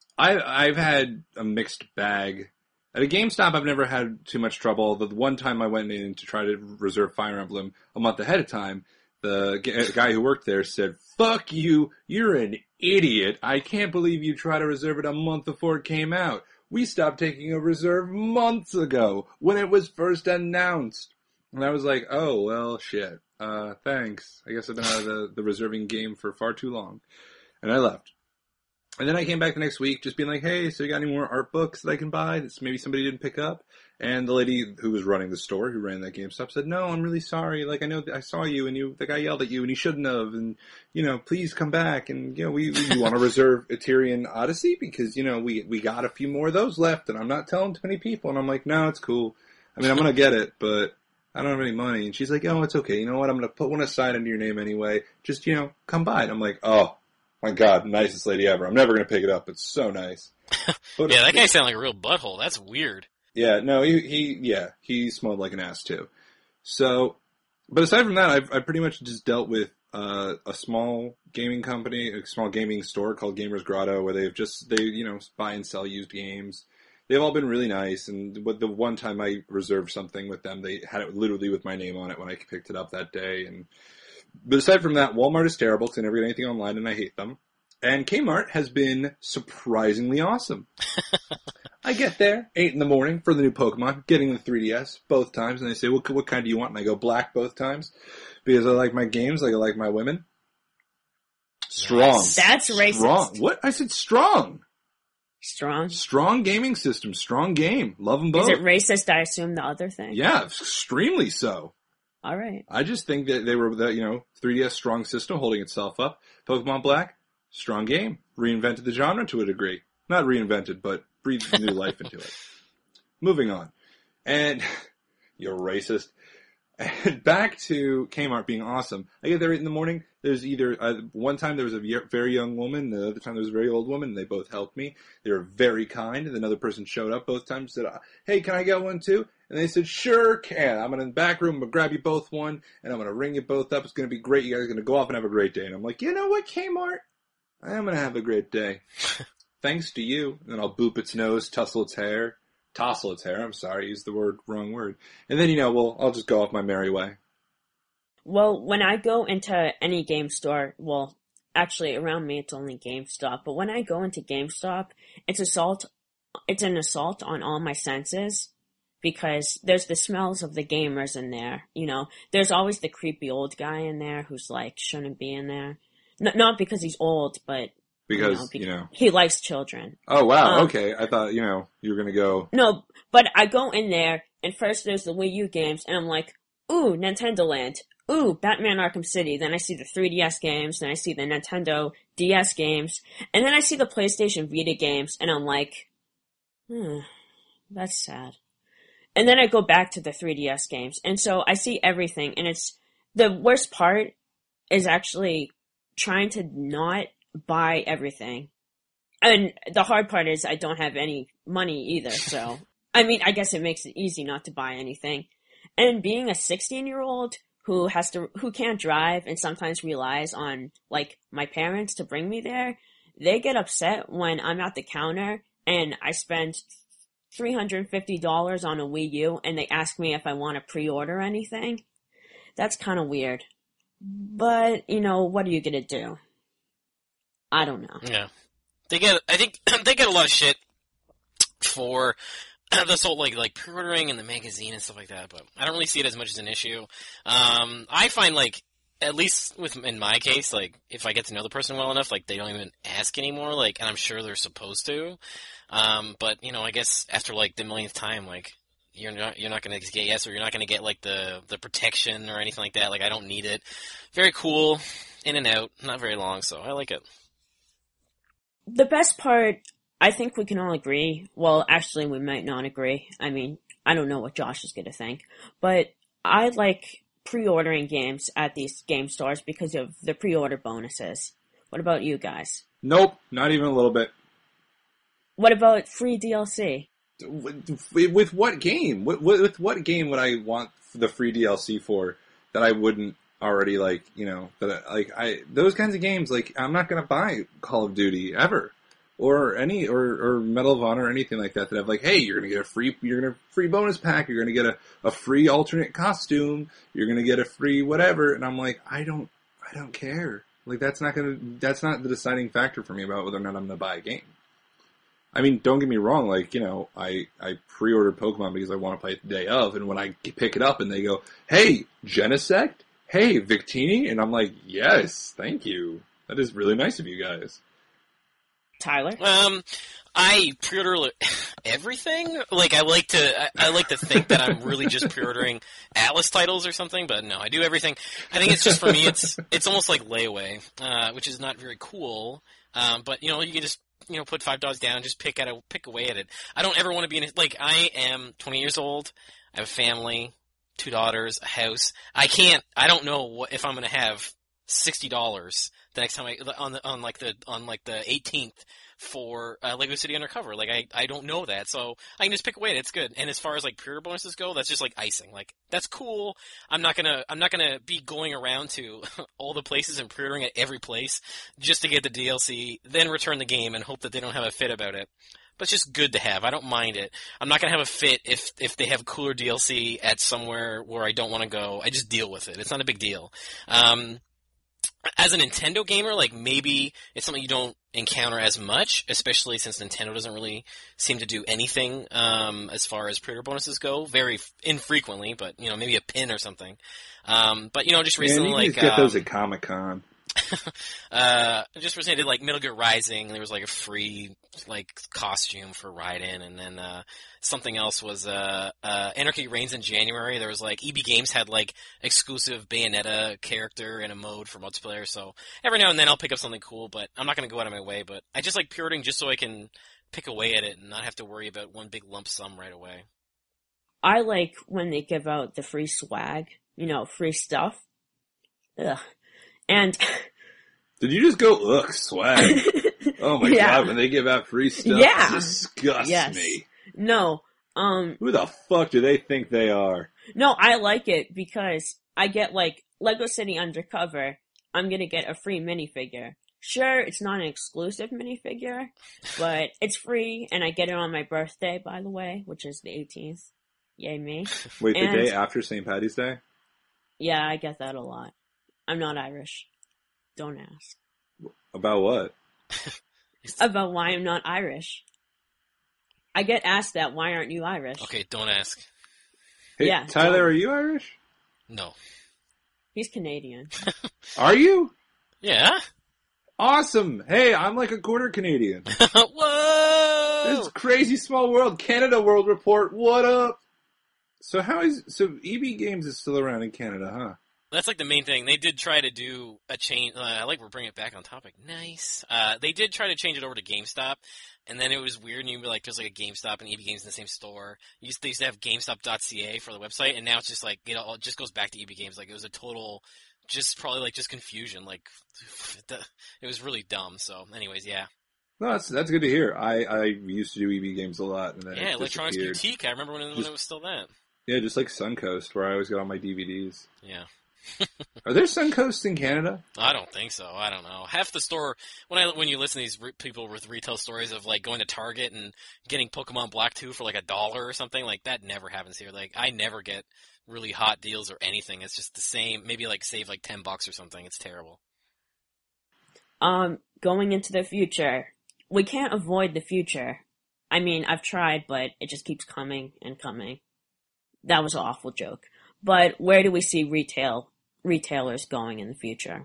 I I've had a mixed bag. At a GameStop, I've never had too much trouble. The one time I went in to try to reserve Fire Emblem a month ahead of time, the g- guy who worked there said, "Fuck you! You're an idiot! I can't believe you tried to reserve it a month before it came out. We stopped taking a reserve months ago when it was first announced." And I was like, "Oh well, shit." Uh, thanks. I guess I've been out of the, the reserving game for far too long. And I left. And then I came back the next week just being like, hey, so you got any more art books that I can buy that maybe somebody didn't pick up? And the lady who was running the store, who ran that GameStop, said, no, I'm really sorry. Like, I know I saw you and you, the guy yelled at you and he shouldn't have. And, you know, please come back. And, you know, we, we you want to reserve Ethereum Odyssey because, you know, we, we got a few more of those left and I'm not telling too many people. And I'm like, no, it's cool. I mean, I'm going to get it, but I don't have any money. And she's like, oh, it's okay. You know what? I'm going to put one aside under your name anyway. Just, you know, come by. And I'm like, oh, my God, nicest lady ever. I'm never going to pick it up. It's so nice. But, yeah, that guy sounded like a real butthole. That's weird. Yeah, no, he, he, yeah, he smelled like an ass too. So, but aside from that, I've, I've pretty much just dealt with, uh, a small gaming company, a small gaming store called Gamers Grotto, where they've just, they, you know, buy and sell used games. They've all been really nice, and the one time I reserved something with them, they had it literally with my name on it when I picked it up that day. And but aside from that, Walmart is terrible because I never get anything online, and I hate them. And Kmart has been surprisingly awesome. I get there, eight in the morning for the new Pokemon, getting the three D S both times, and they say, what, what kind do you want? And I go black both times because I like my games like I like my women. Strong. That's racist. Strong. What? I said strong. Strong? Strong gaming system. Strong game. Love them both. Is it racist, I assume, the other thing? Yeah, extremely so. All right. I just think that they were, the, you know, three D S strong system holding itself up. Pokemon Black, strong game. Reinvented the genre to a degree. Not reinvented, but breathed new life into it. Moving on. And, you're racist. And back to Kmart being awesome. I get there eight in the morning. There's either, uh, one time there was a very young woman, the other time there was a very old woman, and they both helped me. They were very kind, and another person showed up both times and said, hey, can I get one too? And they said, sure can. I'm in the back room, I'm going to grab you both one, and I'm going to ring you both up. It's going to be great. You guys are going to go off and have a great day. And I'm like, you know what, Kmart? I'm going to have a great day. Thanks to you. And then I'll boop its nose, tussle its hair. Tossle its hair, I'm sorry, use the word, wrong word. And then, you know, well, I'll just go off my merry way. Well, when I go into any game store, well, actually around me it's only GameStop, but when I go into GameStop, it's assault, it's an assault on all my senses, because there's the smells of the gamers in there, you know, there's always the creepy old guy in there who's like, shouldn't be in there. N- not because he's old, but Because, you know, because you know. he likes children. Oh, wow, Um, okay. I thought, you know, you were going to go. No, but I go in there, and first there's the Wii U games, and I'm like, ooh, Nintendo Land. Ooh, Batman Arkham City. Then I see the three D S games, then I see the Nintendo D S games, and then I see the PlayStation Vita games, and I'm like, hmm, that's sad. And then I go back to the three D S games, and so I see everything, and it's, the worst part is actually trying to not buy everything. And the hard part is I don't have any money either, so, I mean, I guess it makes it easy not to buy anything. And being a sixteen-year-old who has to, who can't drive and sometimes relies on, like, my parents to bring me there, they get upset when I'm at the counter and I spend three hundred fifty dollars on a Wii U and they ask me if I want to pre-order anything. That's kind of weird. But, you know, what are you gonna do? I don't know. Yeah. They get, I think, they get a lot of shit for this whole like like pre-ordering and the magazine and stuff like that. But I don't really see it as much as an issue. Um, I find like, at least with in my case, like if I get to know the person well enough, like they don't even ask anymore. Like, and I'm sure they're supposed to. Um, but you know, I guess after like the millionth time, like. You're not you're not gonna get yes, or you're not gonna get like the, the protection or anything like that. Like I don't need it. Very cool, in and out, not very long, so I like it. The best part, I think we can all agree. Well, actually, we might not agree. I mean, I don't know what Josh is gonna think, but I like pre-ordering games at these game stores because of the pre-order bonuses. What about you guys? Nope, not even a little bit. What about free D L C? With what game? With, with what game would I want the free D L C for that I wouldn't already like? You know, that I, like I those kinds of games. Like I'm not gonna buy Call of Duty ever, or any or, or Medal of Honor or anything like that. That have like, hey, you're gonna get a free, you're gonna free bonus pack. You're gonna get a, a free alternate costume. You're gonna get a free whatever. And I'm like, I don't, I don't care. Like that's not gonna, that's not the deciding factor for me about whether or not I'm gonna buy a game. I mean, don't get me wrong, like, you know, I, I pre-ordered Pokemon because I want to play it the day of, and when I pick it up and they go, hey, Genesect? Hey, Victini? And I'm like, yes, thank you. That is really nice of you guys. Tyler? Um, I pre-order everything. Like, I like to, I, I like to think that I'm really just pre-ordering Atlas titles or something, but no, I do everything. I think it's just, for me, it's, it's almost like layaway, uh, which is not very cool, um, but, you know, you can just, you know, put five dollars down, just pick at a, pick away at it. I don't ever want to be in it. Like, I am twenty years old. I have a family, two daughters, a house. I can't, I don't know what, if I'm going to have sixty dollars the next time I, on the, on like the, on like the eighteenth for uh, Lego City Undercover. Like, I, I don't know that, so I can just pick away at it. It's good. And as far as like pre-order bonuses go, that's just like icing. Like, that's cool. I'm not gonna, I'm not gonna be going around to all the places and pre-ordering at every place just to get the D L C, then return the game and hope that they don't have a fit about it. But it's just good to have. I don't mind it. I'm not gonna have a fit if, if they have cooler D L C at somewhere where I don't want to go. I just deal with it. It's not a big deal. Um, As a Nintendo gamer, like, maybe it's something you don't encounter as much, especially since Nintendo doesn't really seem to do anything um, as far as pre-order bonuses go. Very f- infrequently, but, you know, maybe a pin or something. Um, but, you know, just recently, Man, you like... just get um, those at Comic-Con. uh, just recently I did, like, Metal Gear Rising. There was, like, a free, like, costume for Raiden, and then uh, something else was uh, uh, Anarchy Reigns in January. There was, like, E B Games had, like, exclusive Bayonetta character in a mode for multiplayer, so every now and then I'll pick up something cool, but I'm not going to go out of my way. But I just like pre-ordering just so I can pick away at it and not have to worry about one big lump sum right away. I like when they give out the free swag, you know, free stuff. Ugh. And Did you just go, ugh, swag? Oh my yeah. god, when they give out free stuff, Yeah. it disgusts Yes. me. No, um, Who the fuck do they think they are? no, I like it because I get like Lego City Undercover. I'm gonna get a free minifigure. Sure, it's not an exclusive minifigure, but it's free, and I get it on my birthday, by the way, which is the eighteenth. Yay me. Wait, the And- day after Saint Patty's Day? Yeah, I get that a lot. I'm not Irish. Don't ask. About what? About why I'm not Irish. I get asked that, why aren't you Irish? Okay, don't ask. Hey, Yeah, Tyler, don't. are you Irish? No. He's Canadian. Are you? Yeah? Awesome. Hey, I'm like a quarter Canadian. Whoa! This crazy small world. Canada World Report. What up? So how is, so E B Games is still around in Canada, huh? That's like the main thing. They did try to do a change. Uh, I like we're bringing it back on topic. Nice. Uh, they did try to change it over to GameStop, and then it was weird. And you'd be like, there's like a GameStop and E B Games in the same store. You used, they used to have GameStop dot C A for the website, and now it's just like, you know, it just goes back to E B Games. Like, it was a total, just probably like just confusion. Like, it was really dumb. So, anyways, yeah. No, that's that's good to hear. I, I used to do E B Games a lot, and then Yeah, it Electronics disappeared. Boutique. I remember when, it- when it was still that. Yeah, just like Suncoast, where I always get all my D V Ds. Yeah. Are there Suncoasts in Canada? I don't think so. I don't know. Half the store, when I when you listen to these re- people with retail stories of like going to Target and getting Pokemon Black two for like a dollar or something, like that never happens here. Like, I never get really hot deals or anything. It's just the same. Maybe like save like ten bucks or something. It's terrible. Um, going into the future, we can't avoid the future. I mean, I've tried, but it just keeps coming and coming. That was an awful joke. But where do we see retail retailers going in the future?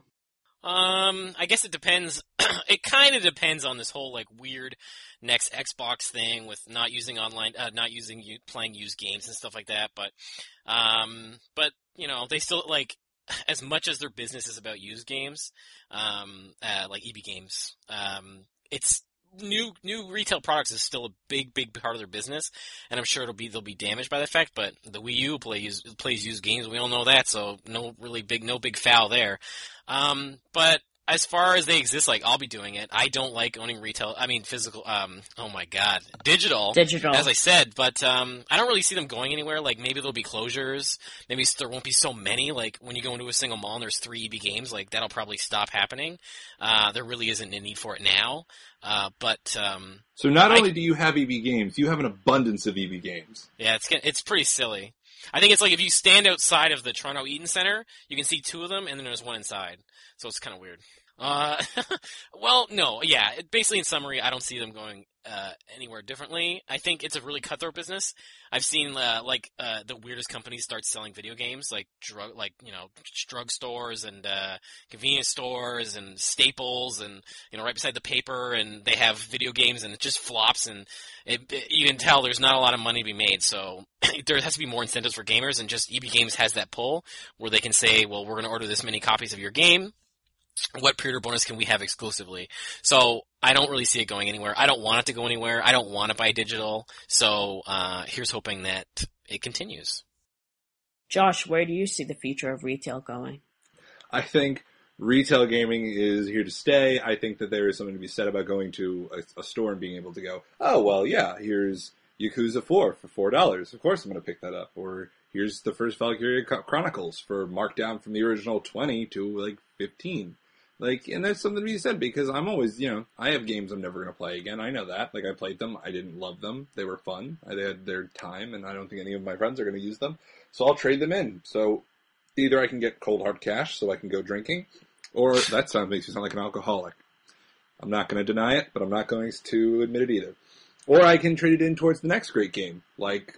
Um, I guess it depends. It kind of depends on this whole like weird next Xbox thing with not using online, uh, not using playing used games and stuff like that. But, um, but you know, they still like as much as their business is about used games, um, uh, like E B Games. Um, it's new new retail products is still a big big part of their business, and I'm sure it'll be they'll be damaged by the fact. But the Wii U plays plays used games. We all know that, so no really big no big foul there. Um, but as far as they exist, like I'll be doing it. I don't like owning retail. I mean physical. Um, oh my god, digital. Digital. As I said, but um, I don't really see them going anywhere. Like maybe there'll be closures. Maybe there won't be so many. Like when you go into a single mall and there's three E B games, like that'll probably stop happening. Uh, there really isn't a need for it now. Uh, but um, so not I, only do you have E B games, you have an abundance of E B games. Yeah, it's it's pretty silly. I think it's like if you stand outside of the Toronto Eaton Center, you can see two of them, and then there's one inside. So it's kind of weird. Uh, well, no, yeah. It, basically, in summary, I don't see them going uh, anywhere differently. I think it's a really cutthroat business. I've seen uh, like uh, the weirdest companies start selling video games, like drug, like you know, drug stores and uh, convenience stores and Staples, and you know, right beside the paper, and they have video games, and it just flops, and it, it, you can tell there's not a lot of money to be made. So there has to be more incentives for gamers, and just E B Games has that pull where they can say, well, we're going to order this many copies of your game. What pre-order bonus can we have exclusively? So I don't really see it going anywhere. I don't want it to go anywhere. I don't want to buy digital. So uh, here's hoping that it continues. Josh, where do you see the future of retail going? I think retail gaming is here to stay. I think that there is something to be said about going to a, a store and being able to go, oh, well, yeah, here's Yakuza four for four dollars. Of course I'm going to pick that up. Or here's the first Valkyria Chronicles for marked down from the original twenty to like fifteen. Like, and there's something to be said because I'm always, you know, I have games I'm never going to play again. I know that. Like, I played them. I didn't love them. They were fun. They had their time, and I don't think any of my friends are going to use them. So I'll trade them in. So either I can get cold hard cash so I can go drinking, or that sound makes me sound like an alcoholic. I'm not going to deny it, but I'm not going to admit it either. Or I can trade it in towards the next great game, like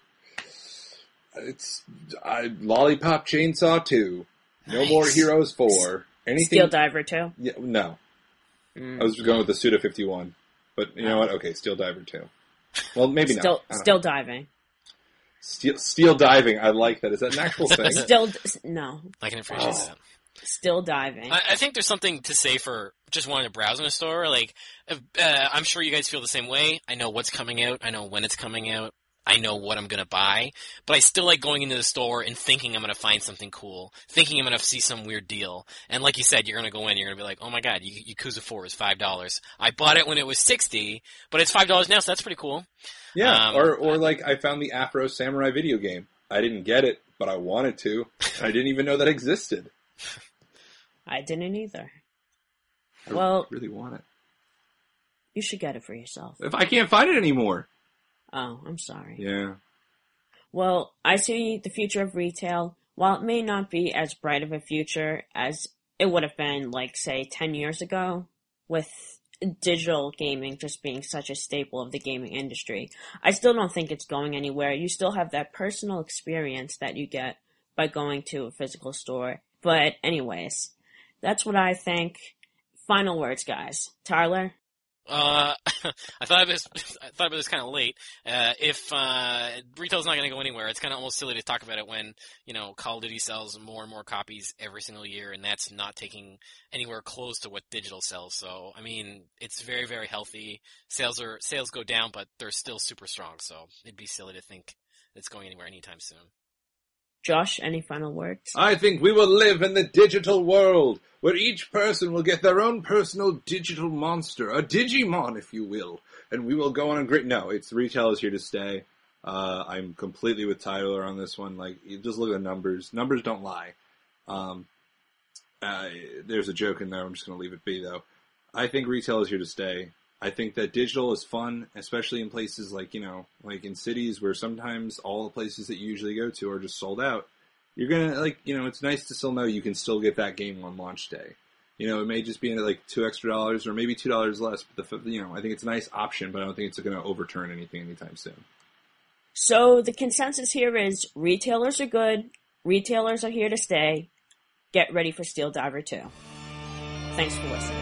it's uh, Lollipop Chainsaw two, No Nice. More Heroes four. Anything? Steel Diver two? Yeah, no. Mm. I was going with the Suda fifty-one. But you know what? Okay, Steel Diver two. Well, maybe Still, not. still diving. Steel, steel Diving, I like that. Is that an actual thing? Still, no. I can appreciate Oh. that. Still diving. I, I think there's something to say for just wanting to browse in a store. Like, uh, I'm sure you guys feel the same way. I know what's coming out. I know when it's coming out. I know what I'm going to buy. But I still like going into the store and thinking I'm going to find something cool. Thinking I'm going to see some weird deal. And like you said, you're going to go in, you're going to be like, oh my god, Yakuza four is five dollars. I bought it when it was sixty dollars, but it's five dollars now, so that's pretty cool. Yeah, Um, or or like I found the Afro Samurai video game. I didn't get it, but I wanted to. I didn't even know that existed. I didn't either. I Well- really want it. You should get it for yourself. If I can't find it anymore. Oh, I'm sorry. Yeah. Well, I see the future of retail. While it may not be as bright of a future as it would have been, like, say, ten years ago, with digital gaming just being such a staple of the gaming industry, I still don't think it's going anywhere. You still have that personal experience that you get by going to a physical store. But anyways, that's what I think. Final words, guys. Tyler? Uh, I thought of this. I thought about this kind of late. Uh, if uh, retail's not going to go anywhere, it's kind of almost silly to talk about it when you know Call of Duty sells more and more copies every single year, and that's not taking anywhere close to what digital sells. So, I mean, it's very, very healthy. Sales are sales go down, but they're still super strong. So, it'd be silly to think it's going anywhere anytime soon. Josh, any final words? I think we will live in the digital world, where each person will get their own personal digital monster, a Digimon, if you will, and we will go on a great... No, it's retail is here to stay. Uh, I'm completely with Tyler on this one. Like, you just look at the numbers. Numbers don't lie. Um, uh, there's a joke in there. I'm just going to leave it be, though. I think retail is here to stay. I think that digital is fun, especially in places like, you know, like in cities where sometimes all the places that you usually go to are just sold out. You're going to, like, you know, it's nice to still know you can still get that game on launch day. You know, it may just be like two extra dollars or maybe two dollars less. But the you know, I think it's a nice option, but I don't think it's going to overturn anything anytime soon. So the consensus here is retailers are good. Retailers are here to stay. Get ready for Steel Diver two. Thanks for listening.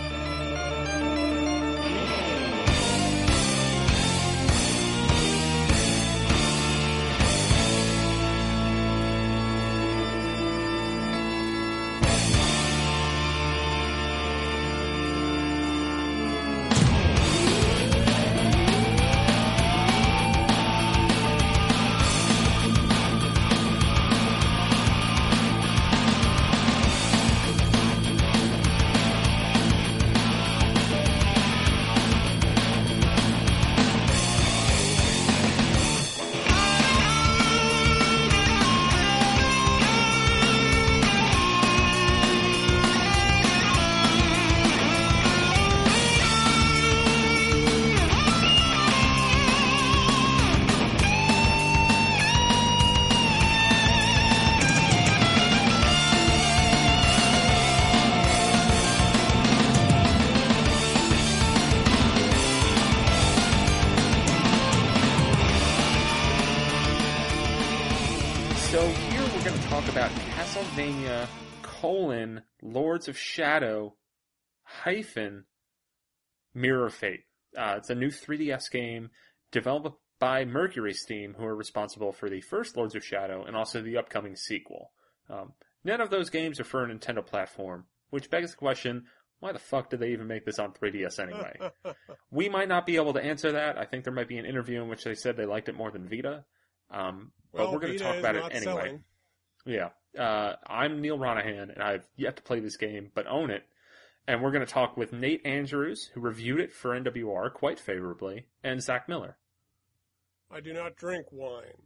Castlevania colon Lords of Shadow hyphen Mirror of Fate. Uh, it's a new three D S game developed by Mercury Steam, who are responsible for the first Lords of Shadow and also the upcoming sequel. Um, none of those games are for a Nintendo platform, which begs the question, why the fuck did they even make this on three D S anyway? We might not be able to answer that. I think there might be an interview in which they said they liked it more than Vita. Um, well, but we're going to Vita talk is about it not anyway. selling. Yeah. Uh, I'm Neil Ronahan, and I've yet to play this game, but own it. And we're going to talk with Nate Andrews, who reviewed it for N W R quite favorably, and Zach Miller. I do not drink wine.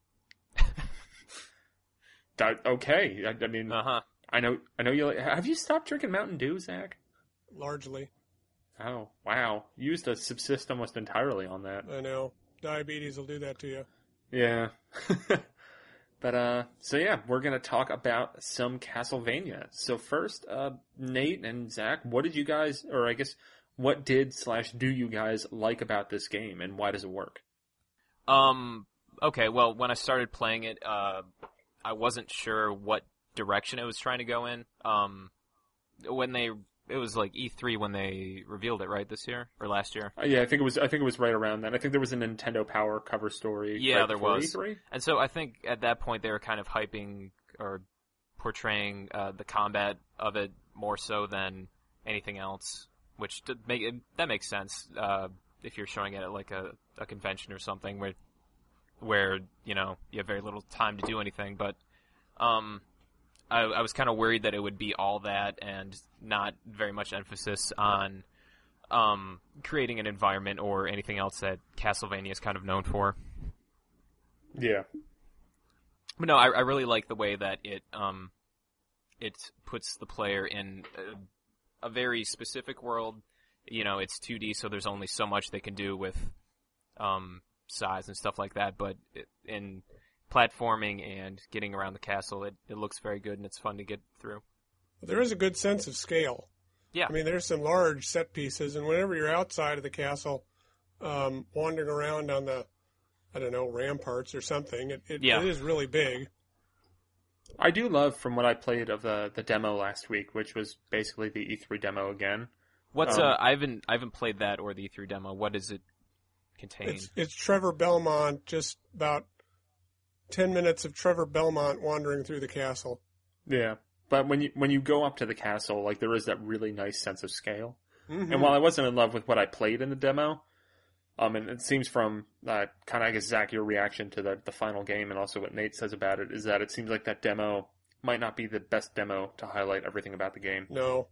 That, okay. I, I mean, Uh-huh. I know I know you like, have you stopped drinking Mountain Dew, Zach? Largely. Oh, wow. You used to subsist almost entirely on that. I know. Diabetes will do that to you. Yeah. But, uh, so yeah, we're going to talk about some Castlevania. So first, uh, Nate and Zach, what did you guys, or I guess, what did slash do you guys like about this game, and why does it work? Um, okay, well, when I started playing it, uh, I wasn't sure what direction it was trying to go in. Um, when they, it was like E three when they revealed it, right, this year? Or last year? Uh, yeah, I think it was, I think it was right around then. I think there was a Nintendo Power cover story. Yeah, right there before was. E three. And so I think at that point they were kind of hyping or portraying uh, the combat of it more so than anything else, which did make it, that makes sense uh, if you're showing it at like a, a convention or something where where you know you have very little time to do anything. But um, I, I was kind of worried that it would be all that and not very much emphasis on um, creating an environment or anything else that Castlevania is kind of known for. Yeah. But no, I, I really like the way that it um, it puts the player in a, a very specific world. You know, it's two D, so there's only so much they can do with um, size and stuff like that. But it, in platforming and getting around the castle, it, it looks very good and it's fun to get through. There is a good sense of scale. Yeah. I mean, there's some large set pieces, and whenever you're outside of the castle, um, wandering around on the, I don't know, ramparts or something, it, it, Yeah. it is really big. I do love from what I played of the, the demo last week, which was basically the E three demo again. What's Um, uh? I haven't I haven't played that or the E three demo. What does it contain? It's, it's Trevor Belmont, just about ten minutes of Trevor Belmont wandering through the castle. Yeah. But when you when you go up to the castle, like there is that really nice sense of scale. Mm-hmm. And while I wasn't in love with what I played in the demo, um, and it seems from uh, kind of I guess Zach, your reaction to the the final game, and also what Nate says about it, is that it seems like that demo might not be the best demo to highlight everything about the game. No.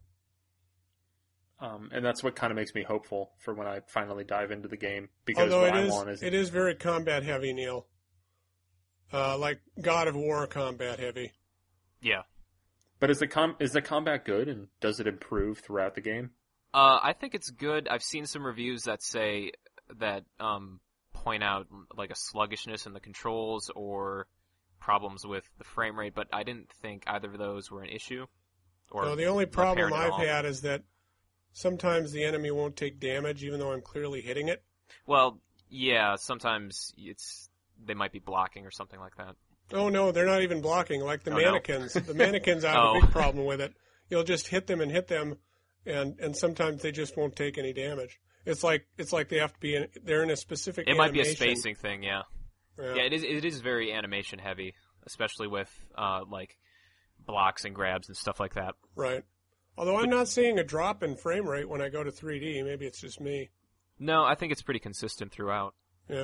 Um, and that's what kind of makes me hopeful for when I finally dive into the game, because Although what it I is, want is it is very combat heavy, Neil. Uh, like God of War combat heavy. Yeah. But is the com is the combat good, and does it improve throughout the game? Uh, I think it's good. I've seen some reviews that say that um, point out like a sluggishness in the controls or problems with the frame rate, but I didn't think either of those were an issue. Or No, the only not problem parried at I've all. had is that sometimes the enemy won't take damage even though I'm clearly hitting it. Well, yeah, sometimes it's they might be blocking or something like that. Oh no, they're not even blocking. Like the Oh, no? mannequins, the mannequins I have Oh. a big problem with it. You'll just hit them and hit them, and and sometimes they just won't take any damage. It's like it's like they have to be in. They're in a specific. It might be a animation. spacing thing, yeah. Yeah. Yeah, it is. It is very animation heavy, especially with uh, like blocks and grabs and stuff like that. Right. Although I'm not seeing a drop in frame rate when I go to three D. Maybe it's just me. No, I think it's pretty consistent throughout. Yeah.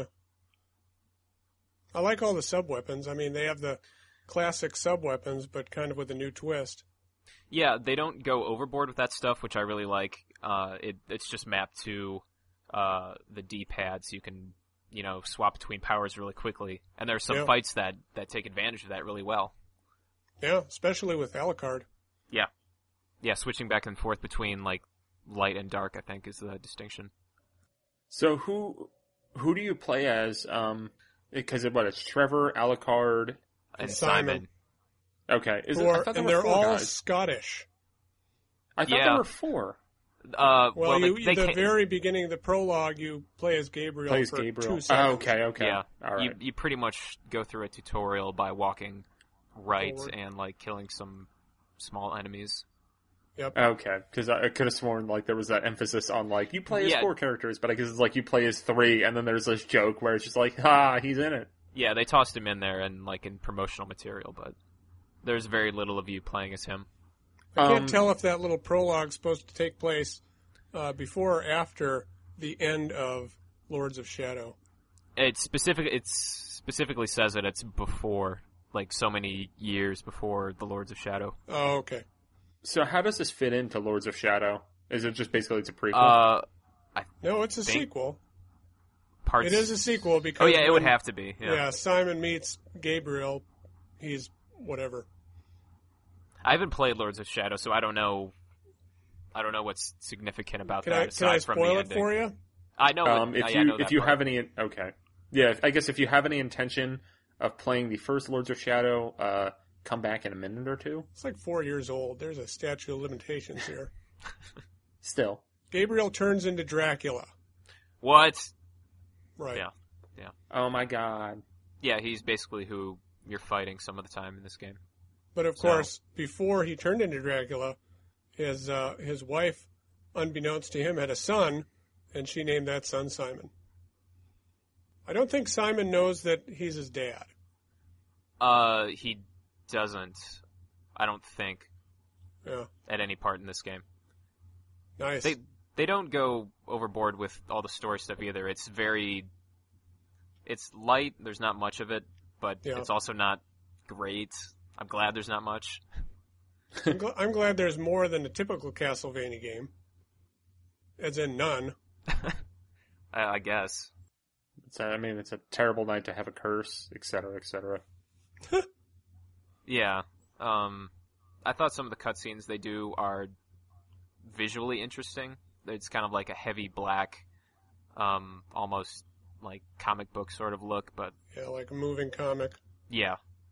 I like all the sub weapons. I mean, they have the classic sub weapons, but kind of with a new twist. Yeah, they don't go overboard with that stuff, which I really like. Uh, it it's just mapped to uh, the D-pad, so you can you know swap between powers really quickly. And there's some Yeah. fights that that take advantage of that really well. Yeah, especially with Alucard. Yeah, yeah, switching back and forth between like light and dark, I think, is the distinction. So who who do you play as? Um, because it, what it's Trevor, Alucard. And Simon. Simon. Okay, is it? Or- I thought there and were they're four all guys. Scottish. I thought Yeah. there were four. Uh, Well, well, you, they, they the can't- very beginning of the prologue, you play as Gabriel Plays for Gabriel. two seconds. Oh, okay, okay. Yeah, All right. you you pretty much go through a tutorial by walking right Forward. and like killing some small enemies. Okay, because I, I could have sworn like there was that emphasis on like you play as Yeah. four characters, but I guess it's like you play as three, and then there's this joke where it's just like, ha, he's in it. Yeah, they tossed him in there and like in promotional material, but there's very little of you playing as him. I can't Um, tell if that little prologue's supposed to take place uh, before or after the end of Lords of Shadow. It specific it specifically says that it's before, like so many years before the Lords of Shadow. Oh, okay. So how does this fit into Lords of Shadow? Is it just basically it's a prequel? Uh, No, it's a Think- sequel. parts. It is a sequel because Oh yeah, it would when- have to be. Yeah. Yeah. Simon meets Gabriel. He's whatever. I haven't played Lords of Shadow, so I don't know. I don't know what's significant about Can that I can aside I from spoil the it ending. for you? I know. um, it, if I, you I know if that you part. have any, okay, yeah, I guess if you have any intention of playing the first Lords of Shadow, uh, come back in a minute or two. It's like four years old. There's a statute of limitations here. Still, Gabriel turns into Dracula. What? Right. Yeah. oh my god, Yeah, he's basically who you're fighting some of the time in this game. But of So- course, before he turned into Dracula, his uh, his wife, unbeknownst to him, had a son, and she named that son Simon. I don't think Simon knows that he's his dad. Uh, he doesn't. I don't think Yeah, at any part in this game. nice. They they don't go overboard with all the story stuff either. It's very, it's light. There's not much of it, but Yeah. it's also not great. I'm glad there's not much. I'm, gl- I'm glad there's more than a typical Castlevania game. As in none. I, I guess. it's a, I mean, it's a terrible night to have a curse, et cetera, et cetera. Yeah. Um, I thought some of the cutscenes they do are visually interesting. It's kind of like a heavy black, um, almost like comic book sort of look, but Yeah, like a moving comic. yeah.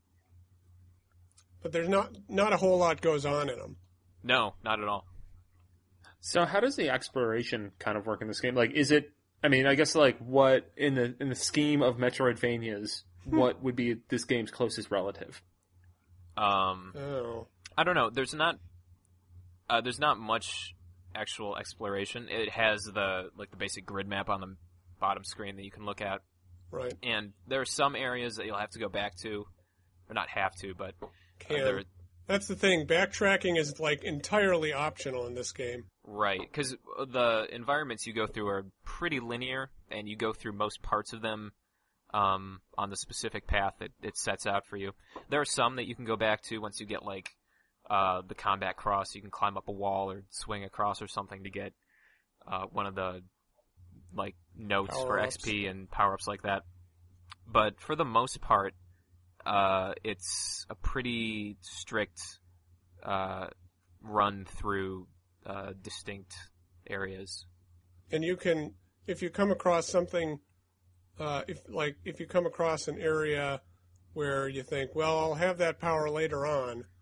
But there's not not a whole lot goes on in them. No, not at all. So how does the exploration kind of work in this game? Like, is it? I mean, I guess like what in the in the scheme of Metroidvanias, what would be this game's closest relative? Um, Oh. I don't know. There's not, uh, there's not much actual exploration. It has the like the basic grid map on the bottom screen that you can look at, Right. and there are some areas that you'll have to go back to, or not have to, but uh, Can. there, That's the thing. Backtracking is like entirely optional in this game. right, because the environments you go through are pretty linear, and you go through most parts of them um, on the specific path that it sets out for you. There are some that you can go back to once you get like uh, the combat cross. You can climb up a wall or swing across or something to get uh, one of the like notes for Power-ups. X P and power ups like that. But for the most part, uh, it's a pretty strict uh, run through uh, distinct areas. And you can, if you come across something, uh, if like if you come across an area where you think, well, I'll have that power later on,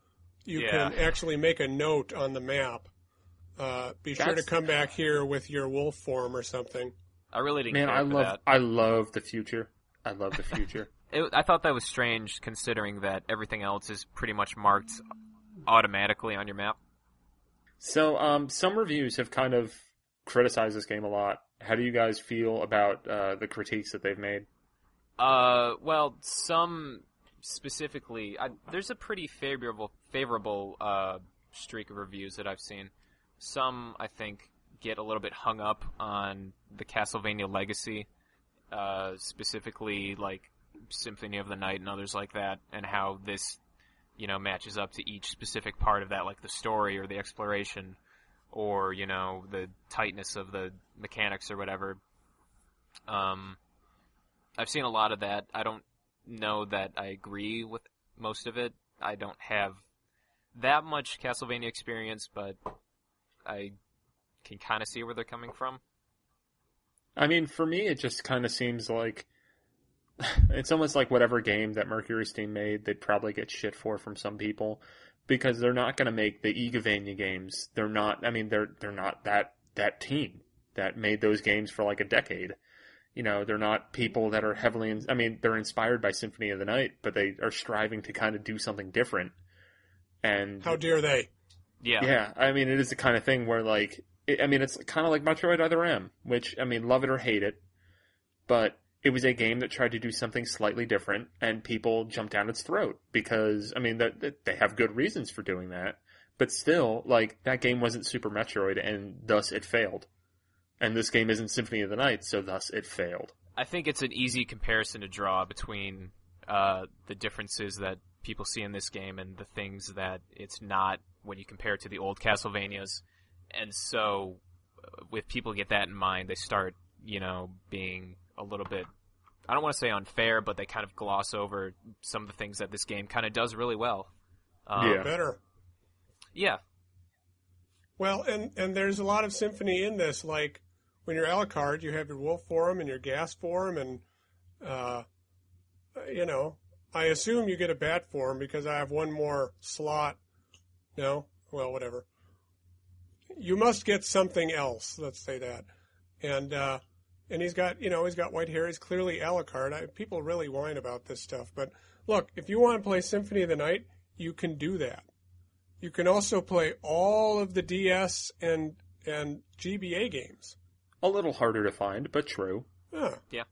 you Yeah. can actually make a note on the map. Uh, be sure to That's- come back here with your wolf form or something. I really didn't Man, care I for love that. I love the future. I love the future. It, I thought that was strange, considering that everything else is pretty much marked automatically on your map. So, um, some reviews have kind of criticized this game a lot. How do you guys feel about uh, the critiques that they've made? Uh, well, some specifically, I, there's a pretty favorable favorable uh, streak of reviews that I've seen. Some, I think, get a little bit hung up on the Castlevania legacy, uh, specifically like Symphony of the Night and others like that, and how this, you know, matches up to each specific part of that, like the story or the exploration, or, you know, the tightness of the mechanics or whatever. Um, I've seen a lot of that. I don't know that I agree with most of it. I don't have that much Castlevania experience, but I can kind of see where they're coming from. I mean, for me, it just kind of seems like it's almost like whatever game that Mercury Steam made, they'd probably get shit for from some people because they're not going to make the Igavania games. They're not. I mean, they're they're not that that team that made those games for like a decade. You know, they're not people that are heavily. In, I mean, they're inspired by Symphony of the Night, but they are striving to kind of do something different. And How dare they? Yeah. yeah, I mean, it is the kind of thing where like. I mean, it's kind of like Metroid Other M, which, I mean, love it or hate it, but it was a game that tried to do something slightly different, and people jumped down its throat because, I mean, that, that they have good reasons for doing that, but still, like, that game wasn't Super Metroid, and thus it failed. And this game isn't Symphony of the Night, so thus it failed. I think it's an easy comparison to draw between uh, the differences that people see in this game and the things that it's not when you compare it to the old Castlevanias. And so, uh, if people get that in mind, they start, you know, being a little bit, I don't want to say unfair, but they kind of gloss over some of the things that this game kind of does really well. Um, Yeah. Better. Yeah. Well, and, and there's a lot of symphony in this. Like, when you're Alucard, you have your wolf form and your gas form, and, uh, you know, I assume you get a bat form because I have one more slot. No? Well, whatever. You must get something else, let's say that. And, uh, and he's got, you know, he's got white hair. He's clearly Alucard. I, people really whine about this stuff. But look, if you want to play Symphony of the Night, you can do that. You can also play all of the D S and and G B A games. A little harder to find, but true. Yeah. Yeah.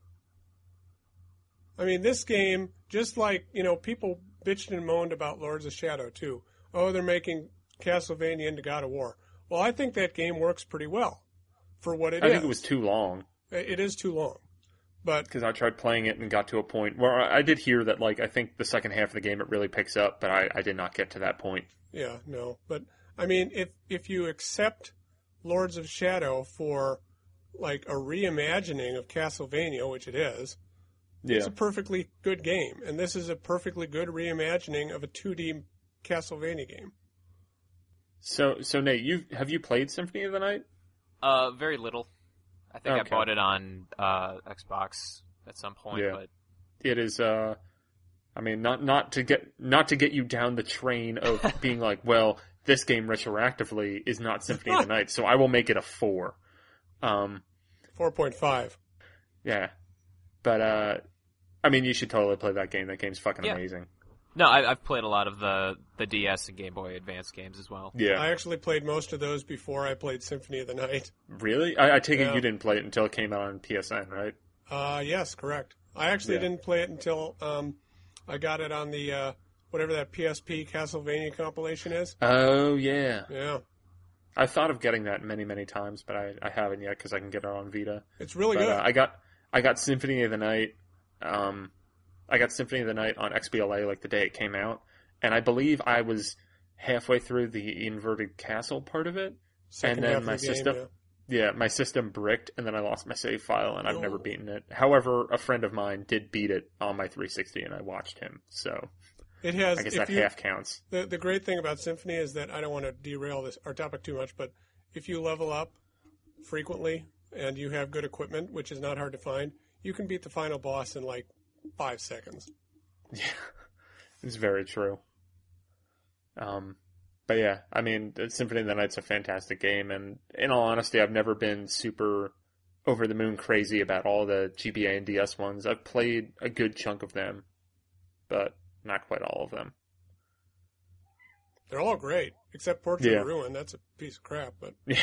I mean, this game, just like, you know, people bitched and moaned about Lords of Shadow, too. Oh, they're making Castlevania into God of War. Well, I think that game works pretty well for what it I is. think it was too long. It is too long. But Because I tried playing it and got to a point where I I did hear that, like, I think the second half of the game it really picks up, but I, I did not get to that point. yeah, no. But I mean, if if you accept Lords of Shadow for like a reimagining of Castlevania, which it is, Yeah. it's a perfectly good game, and this is a perfectly good reimagining of a two D Castlevania game. So, so Nate, you have you played Symphony of the Night? Uh, very little. I think I Okay. bought it on uh, Xbox at some point, Yeah. but It is. Uh, I mean, not not to get not to get you down the train of being like, well, this game retroactively is not Symphony of the Night, so I will make it a four. Um, four point five. yeah, but uh, I mean, you should totally play that game. That game's fucking Yeah. amazing. no, I, I've played a lot of the, the D S and Game Boy Advance games as well. Yeah, I actually played most of those before I played Symphony of the Night. really? I, I take Yeah. it you didn't play it until it came out on P S N, right? Uh, yes, correct. I actually Yeah. didn't play it until um, I got it on the uh, whatever that P S P Castlevania compilation is. Oh yeah, Yeah, I thought of getting that many many times, but I, I haven't yet because I can get it on Vita. it's really But good. uh, I got I got Symphony of the Night. Um, I got Symphony of the Night on X B L A like the day it came out, and I believe I was halfway through the inverted castle part of it. Second and then half of my the game, system- yeah. Yeah, my system bricked, and then I lost my save file, and I've Oh. never beaten it. However, a friend of mine did beat it on my three sixty, and I watched him. So It has. I guess if that you, half counts. the the great thing about Symphony is that I don't want to derail this our topic too much, but if you level up frequently and you have good equipment, which is not hard to find, you can beat the final boss in like five seconds. Yeah, it's very true. Um, but yeah, I mean, Symphony of the Night's a fantastic game, and in all honesty, I've never been super over the moon crazy about all the G B A and D S ones. I've played a good chunk of them, but not quite all of them. They're all great, except Portrait Yeah. of Ruin. That's a piece of crap, but Yeah.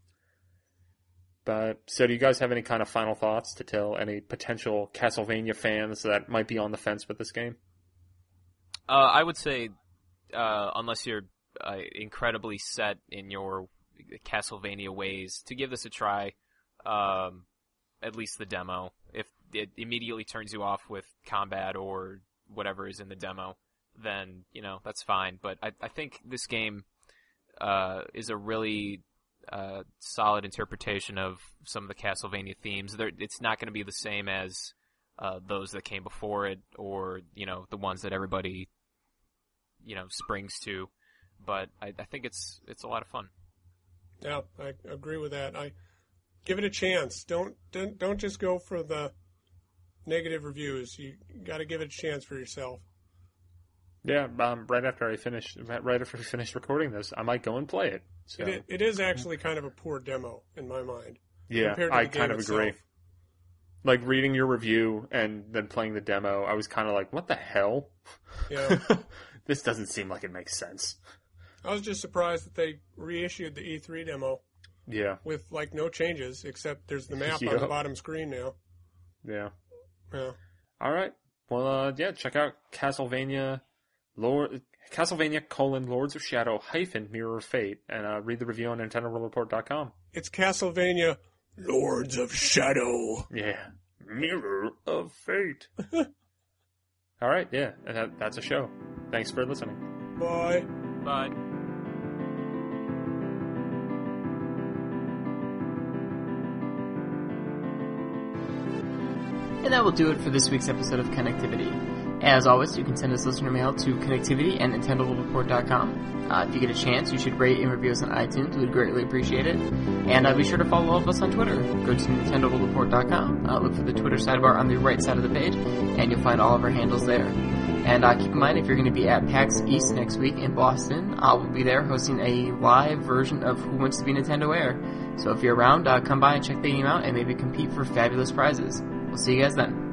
But, so do you guys have any kind of final thoughts to tell any potential Castlevania fans that might be on the fence with this game? Uh, I would say, uh, unless you're uh, incredibly set in your Castlevania ways, to give this a try. Um, at least the demo. If it immediately turns you off with combat or whatever is in the demo, then, you know, that's fine. But I, I think this game uh, is a really uh, solid interpretation of some of the Castlevania themes. They're, it's not going to be the same as uh, those that came before it, or, you know, the ones that everybody, you know, springs to. But I, I think it's it's a lot of fun. yeah, I agree with that. I give it a chance. Don't don't don't just go for the negative reviews. You got to give it a chance for yourself. Yeah, um, right after I finish, right after we finish recording this, I might go and play it. So, It, it is actually kind of a poor demo in my mind. yeah, compared to I the game kind of agree. itself. Like, reading your review and then playing the demo, I was kind of like, what the hell? Yeah. This doesn't seem like it makes sense. I was just surprised that they reissued the E three demo Yeah, with like no changes except there's the map on Yep. the bottom screen now. yeah. Yeah. All right. Well, uh, yeah, check out Castlevania, Lord, Castlevania colon Lords of Shadow hyphen Mirror of Fate, and uh, read the review on Nintendo World Report dot com. It's Castlevania Lords of Shadow. Yeah, Mirror of Fate. All right, yeah, and that, that's a show. Thanks for listening. Bye. Bye. And that will do it for this week's episode of Connectivity. As always, you can send us listener mail to connectivity at Nintendo World Report dot com. Uh, if you get a chance, you should rate and review us on iTunes. We'd greatly appreciate it. And uh, be sure to follow all of us on Twitter. Go to Nintendo World Report dot com, uh, look for the Twitter sidebar on the right side of the page, and you'll find all of our handles there. And uh, keep in mind, if you're going to be at PAX East next week in Boston, I will be there hosting a live version of Who Wants to Be Nintendo Air. So if you're around, uh, come by and check the game out and maybe compete for fabulous prizes. We'll see you guys then.